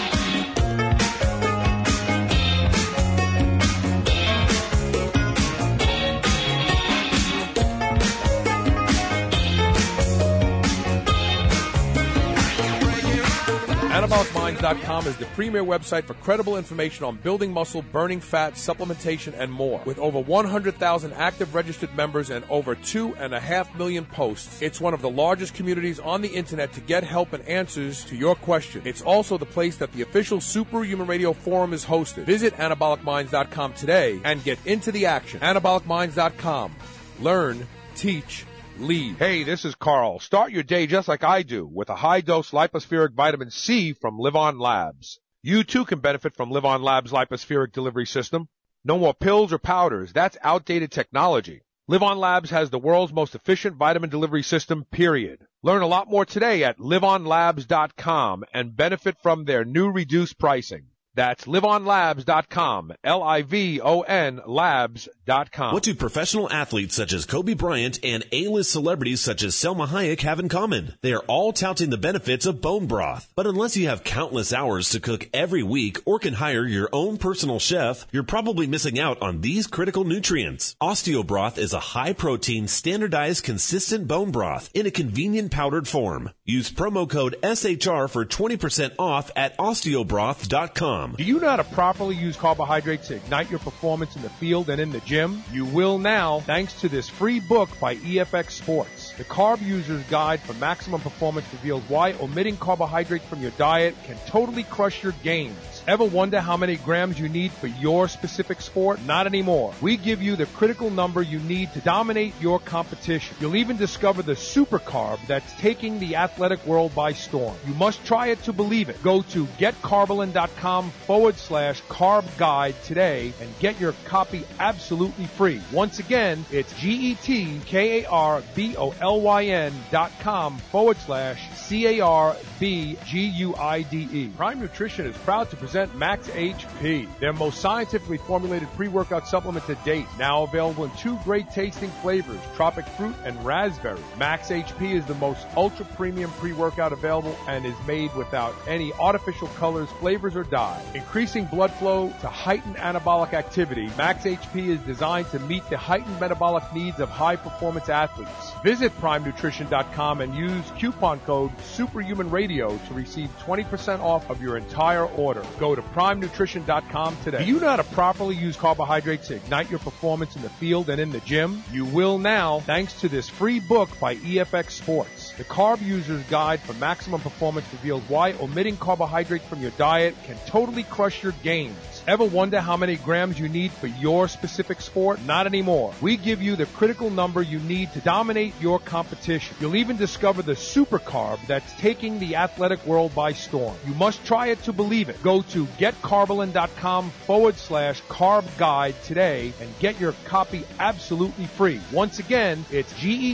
AnabolicMinds.com is the premier website for credible information on building muscle, burning fat, supplementation, and more. With over 100,000 active registered members and over 2.5 million posts, it's one of the largest communities on the internet to get help and answers to your question. It's also the place that the official Superhuman Radio Forum is hosted. Visit AnabolicMinds.com today and get into the action. AnabolicMinds.com. Learn, teach, lead. Hey, this is Carl. Start your day just like I do with a high-dose lipospheric vitamin C from Live On Labs. You too can benefit from Live On Labs' lipospheric delivery system. No more pills or powders. That's outdated technology. Live On Labs has the world's most efficient vitamin delivery system, period. Learn a lot more today at liveonlabs.com and benefit from their new reduced pricing. That's liveonlabs.com, Livon labs.com. What do professional athletes such as Kobe Bryant and A-list celebrities such as Selma Hayek have in common? They are all touting the benefits of bone broth. But unless you have countless hours to cook every week or can hire your own personal chef, you're probably missing out on these critical nutrients. Osteobroth is a high-protein, standardized, consistent bone broth in a convenient powdered form. Use promo code SHR for 20% off at osteobroth.com. Do you know how to properly use carbohydrates to ignite your performance in the field and in the gym? You will now, thanks to this free book by EFX Sports. The Carb User's Guide for Maximum Performance reveals why omitting carbohydrates from your diet can totally crush your gains. Ever wonder how many grams you need for your specific sport? Not anymore. We give you the critical number you need to dominate your competition. You'll even discover the super carb that's taking the athletic world by storm. You must try it to believe it. Go to getcarbolin.com/carb guide today and get your copy absolutely free. Once again, it's GetKarbolin.com/CARBGUIDE. Prime Nutrition is proud to present Max HP, their most scientifically formulated pre-workout supplement to date. Now available in 2 great tasting flavors, Tropic Fruit and Raspberry. Max HP is the most ultra-premium pre-workout available and is made without any artificial colors, flavors, or dye. Increasing blood flow to heighten anabolic activity, Max HP is designed to meet the heightened metabolic needs of high-performance athletes. Visit PrimeNutrition.com and use coupon code SuperhumanRadio to receive 20% off of your entire order. Go to PrimeNutrition.com today. Do you know how to properly use carbohydrates to ignite your performance in the field and in the gym? You will now, thanks to this free book by EFX Sports. The Carb User's Guide for Maximum Performance reveals why omitting carbohydrates from your diet can totally crush your gains. Ever wonder how many grams you need for your specific sport? Not anymore. We give you the critical number you need to dominate your competition. You'll even discover the super carb that's taking the athletic world by storm. You must try it to believe it. Go to getcarbolin.com/carb guide today and get your copy absolutely free. Once again, it's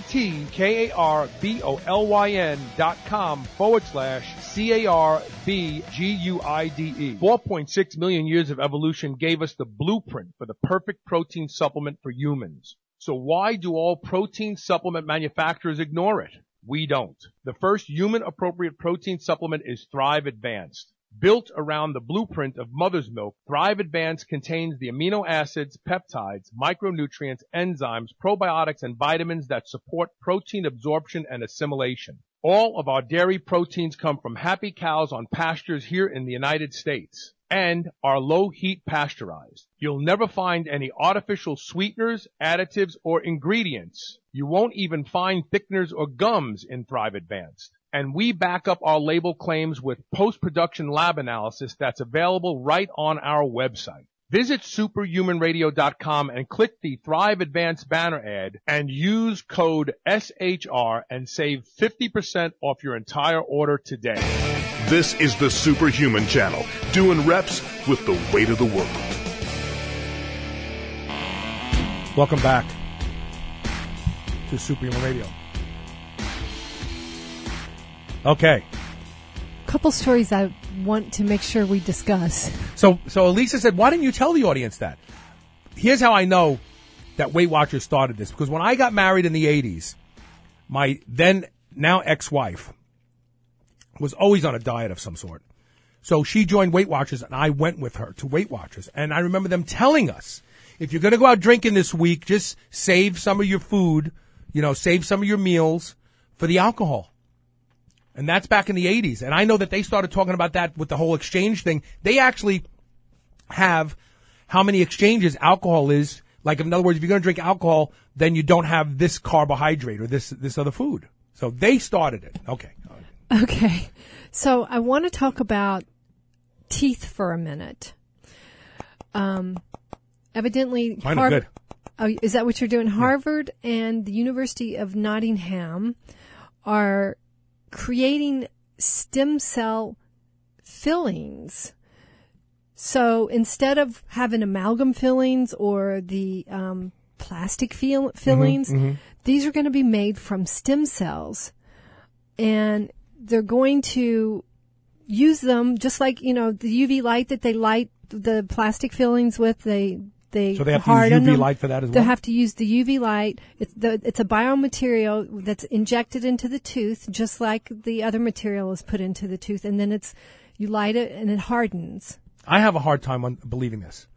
GetKarbolin.com/CARBGUIDE. 4.6 million years of evolution gave us the blueprint for the perfect protein supplement for humans. So why do all protein supplement manufacturers ignore it? We don't. The first human-appropriate protein supplement is Thrive Advanced. Built around the blueprint of mother's milk, Thrive Advanced contains the amino acids, peptides, micronutrients, enzymes, probiotics, and vitamins that support protein absorption and assimilation. All of our dairy proteins come from happy cows on pastures here in the United States. and are low-heat pasteurized. You'll never find any artificial sweeteners, additives, or ingredients. You won't even find thickeners or gums in Thrive Advanced. And we back up our label claims with post-production lab analysis that's available right on our website. Visit superhumanradio.com and click the Thrive Advanced banner ad and use code SHR and save 50% off your entire order today. This is the Superhuman Channel, doing reps with the weight of the world. Welcome back to Superhuman Radio. Okay. Couple stories I want to make sure we discuss. So Elisa said, why didn't you tell the audience that? Here's how I know that Weight Watchers started this. Because when I got married in the 80s, my now ex-wife was always on a diet of some sort. So she joined Weight Watchers, and I went with her to Weight Watchers. And I remember them telling us, if you're going to go out drinking this week, just save some of your food, save some of your meals for the alcohol. And that's back in the 80s. And I know that they started talking about that with the whole exchange thing. They actually have how many exchanges alcohol is. Like, in other words, if you're going to drink alcohol, then you don't have this carbohydrate or this other food. So they started it. Okay. Okay. So I want to talk about teeth for a minute. Evidently, mine are good. Oh, is that what you're doing? Harvard and the University of Nottingham are creating stem cell fillings. So instead of having amalgam fillings or the plastic fillings, these are going to be made from stem cells. And they're going to use them just like, the UV light that they light the plastic fillings with. So they have to use UV light for that as well? They have to use the UV light. It's a biomaterial that's injected into the tooth, just like the other material is put into the tooth, and then you light it and it hardens. I have a hard time believing this.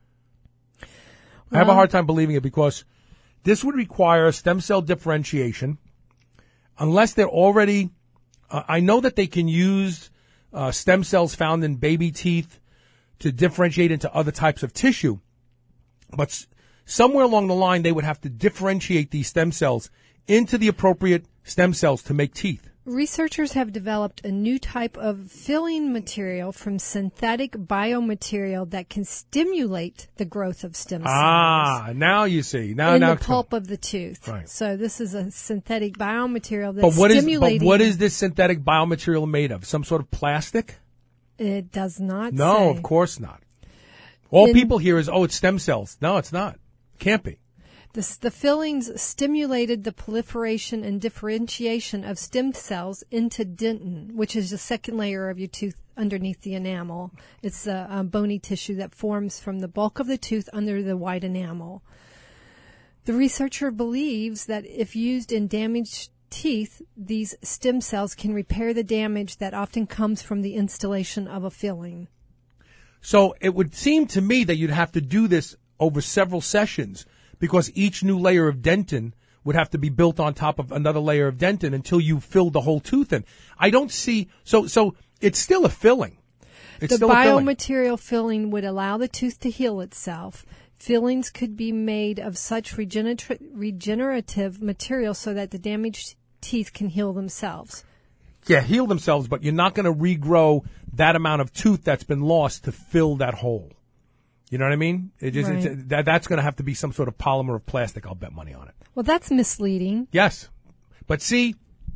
I have a hard time believing it because this would require stem cell differentiation unless they're already... I know that they can use stem cells found in baby teeth to differentiate into other types of tissue. But somewhere along the line, they would have to differentiate these stem cells into the appropriate stem cells to make teeth. Researchers have developed a new type of filling material from synthetic biomaterial that can stimulate the growth of stem cells. Now you see. In the pulp of the tooth. Right. So this is a synthetic biomaterial that's stimulating. But what is this synthetic biomaterial made of? Some sort of plastic? It does not No, say. Of course not. All people hear is, it's stem cells. No, it's not. Can't be. The fillings stimulated the proliferation and differentiation of stem cells into dentin, which is the second layer of your tooth underneath the enamel. It's a bony tissue that forms from the bulk of the tooth under the white enamel. The researcher believes that if used in damaged teeth, these stem cells can repair the damage that often comes from the installation of a filling. So it would seem to me that you'd have to do this over several sessions because each new layer of dentin would have to be built on top of another layer of dentin until you fill the whole tooth in. I don't see... So it's still a filling. The biomaterial filling would allow the tooth to heal itself. Fillings could be made of such regenerative material so that the damaged teeth can heal themselves. Yeah, heal themselves, but you're not going to regrow that amount of tooth that's been lost to fill that hole. You know what I mean? That's going to have to be some sort of polymer or plastic. I'll bet money on it. Well, that's misleading. Yes. But see,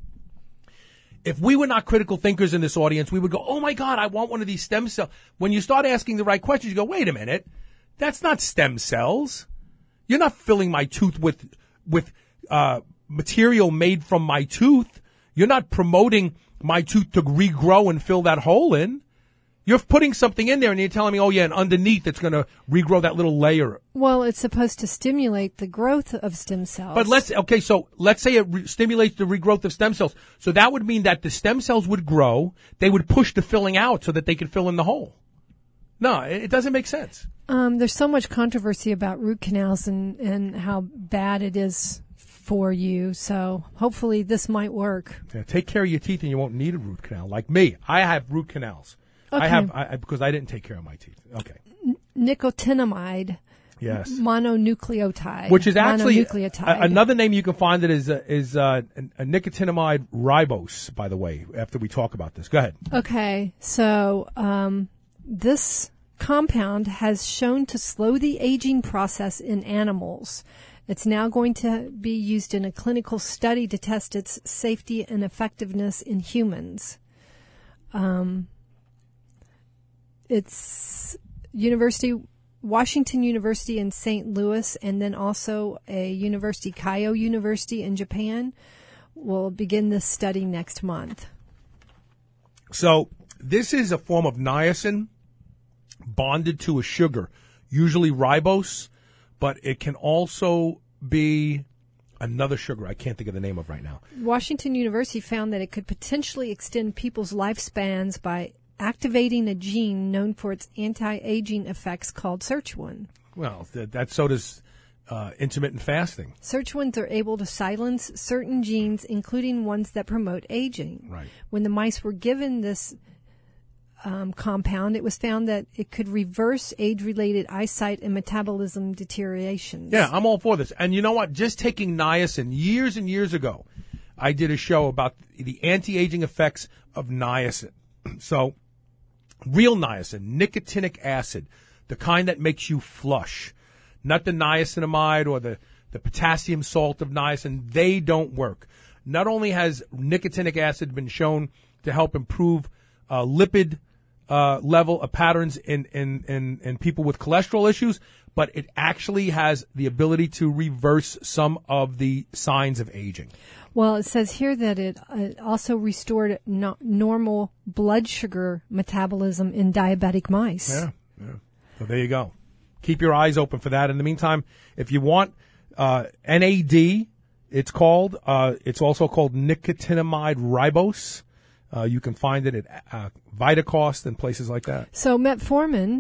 if we were not critical thinkers in this audience, we would go, oh, my God, I want one of these stem cells. When you start asking the right questions, you go, wait a minute. That's not stem cells. You're not filling my tooth with material made from my tooth. You're not promoting my tooth to regrow and fill that hole in. You're putting something in there and you're telling me, oh, yeah, and underneath it's going to regrow that little layer. Well, it's supposed to stimulate the growth of stem cells. But let's say it stimulates the regrowth of stem cells. So that would mean that the stem cells would grow. They would push the filling out so that they could fill in the hole. No, it doesn't make sense. There's so much controversy about root canals and how bad it is for you. So hopefully this might work. Yeah, take care of your teeth and you won't need a root canal. Like me, I have root canals. Okay. Because I didn't take care of my teeth. Okay. Nicotinamide. Yes. Mononucleotide. Which is actually another name you can find it is a nicotinamide ribose, by the way, after we talk about this. Go ahead. Okay. So, this compound has shown to slow the aging process in animals. It's now going to be used in a clinical study to test its safety and effectiveness in humans. It's Washington University in St. Louis, and then also a university, Keio University in Japan, will begin this study next month. So this is a form of niacin bonded to a sugar, usually ribose, but it can also be another sugar I can't think of the name of right now. Washington University found that it could potentially extend people's lifespans by activating a gene known for its anti-aging effects called SIRCH1. Well, so does intermittent fasting. SIRCH1s are able to silence certain genes, including ones that promote aging. Right. When the mice were given this compound, it was found that it could reverse age-related eyesight and metabolism deteriorations. Yeah, I'm all for this. And you know what? Just taking niacin, years and years ago, I did a show about the anti-aging effects of niacin. So, real niacin, nicotinic acid, the kind that makes you flush, not the niacinamide or the potassium salt of niacin, they don't work. Not only has nicotinic acid been shown to help improve lipid level patterns in people with cholesterol issues, but it actually has the ability to reverse some of the signs of aging. Well, it says here that it also restored normal blood sugar metabolism in diabetic mice. Yeah. So there you go. Keep your eyes open for that. In the meantime, if you want NAD, it's called. It's also called nicotinamide ribose. You can find it at Vitacost and places like that. So metformin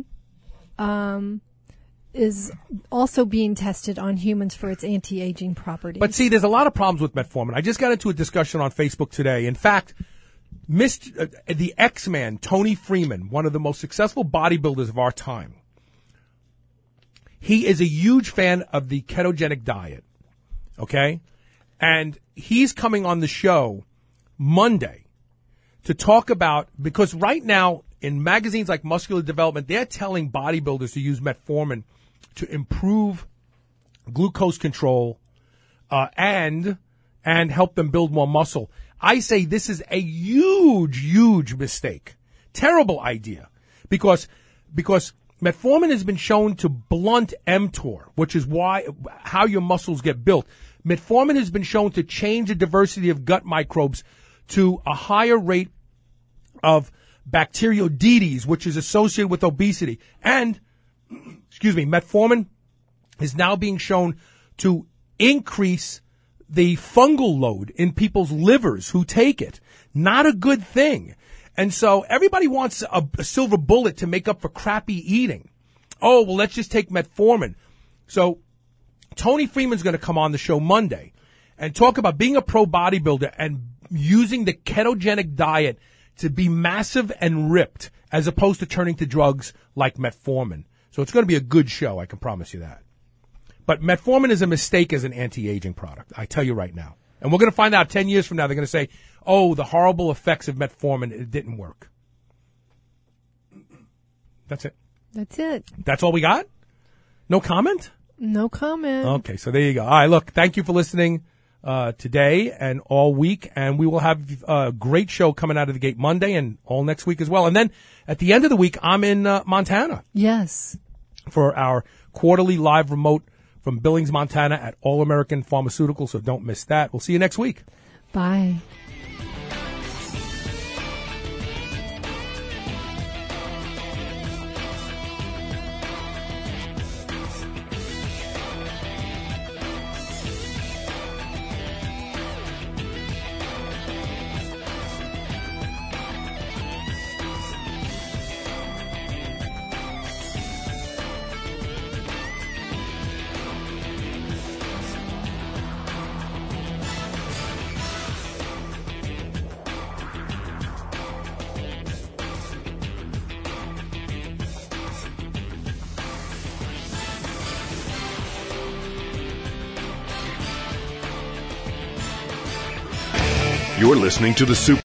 is also being tested on humans for its anti-aging properties. But see, there's a lot of problems with metformin. I just got into a discussion on Facebook today. In fact, the X-Man, Tony Freeman, one of the most successful bodybuilders of our time, he is a huge fan of the ketogenic diet, okay? And he's coming on the show Monday to talk about, because right now in magazines like Muscular Development, they're telling bodybuilders to use metformin to improve glucose control and help them build more muscle. I say this is a huge mistake. Terrible idea. Because metformin has been shown to blunt mTOR, which is how your muscles get built. Metformin has been shown to change the diversity of gut microbes to a higher rate of bacteroidetes, which is associated with obesity. And, metformin is now being shown to increase the fungal load in people's livers who take it. Not a good thing. And so everybody wants a silver bullet to make up for crappy eating. Oh, well, let's just take metformin. So Tony Freeman's going to come on the show Monday and talk about being a pro bodybuilder and using the ketogenic diet to be massive and ripped as opposed to turning to drugs like metformin. So it's going to be a good show, I can promise you that. But metformin is a mistake as an anti-aging product, I tell you right now. And we're going to find out 10 years from now, they're going to say, oh, the horrible effects of metformin, it didn't work. That's it. That's it. That's all we got? No comment? No comment. Okay, so there you go. All right, look, thank you for listening today and all week, and we will have a great show coming out of the gate Monday and all next week as well. And then at the end of the week, I'm in Montana. Yes. For our quarterly live remote from Billings, Montana at All American Pharmaceuticals, so don't miss that. We'll see you next week. Bye. You're listening to the Super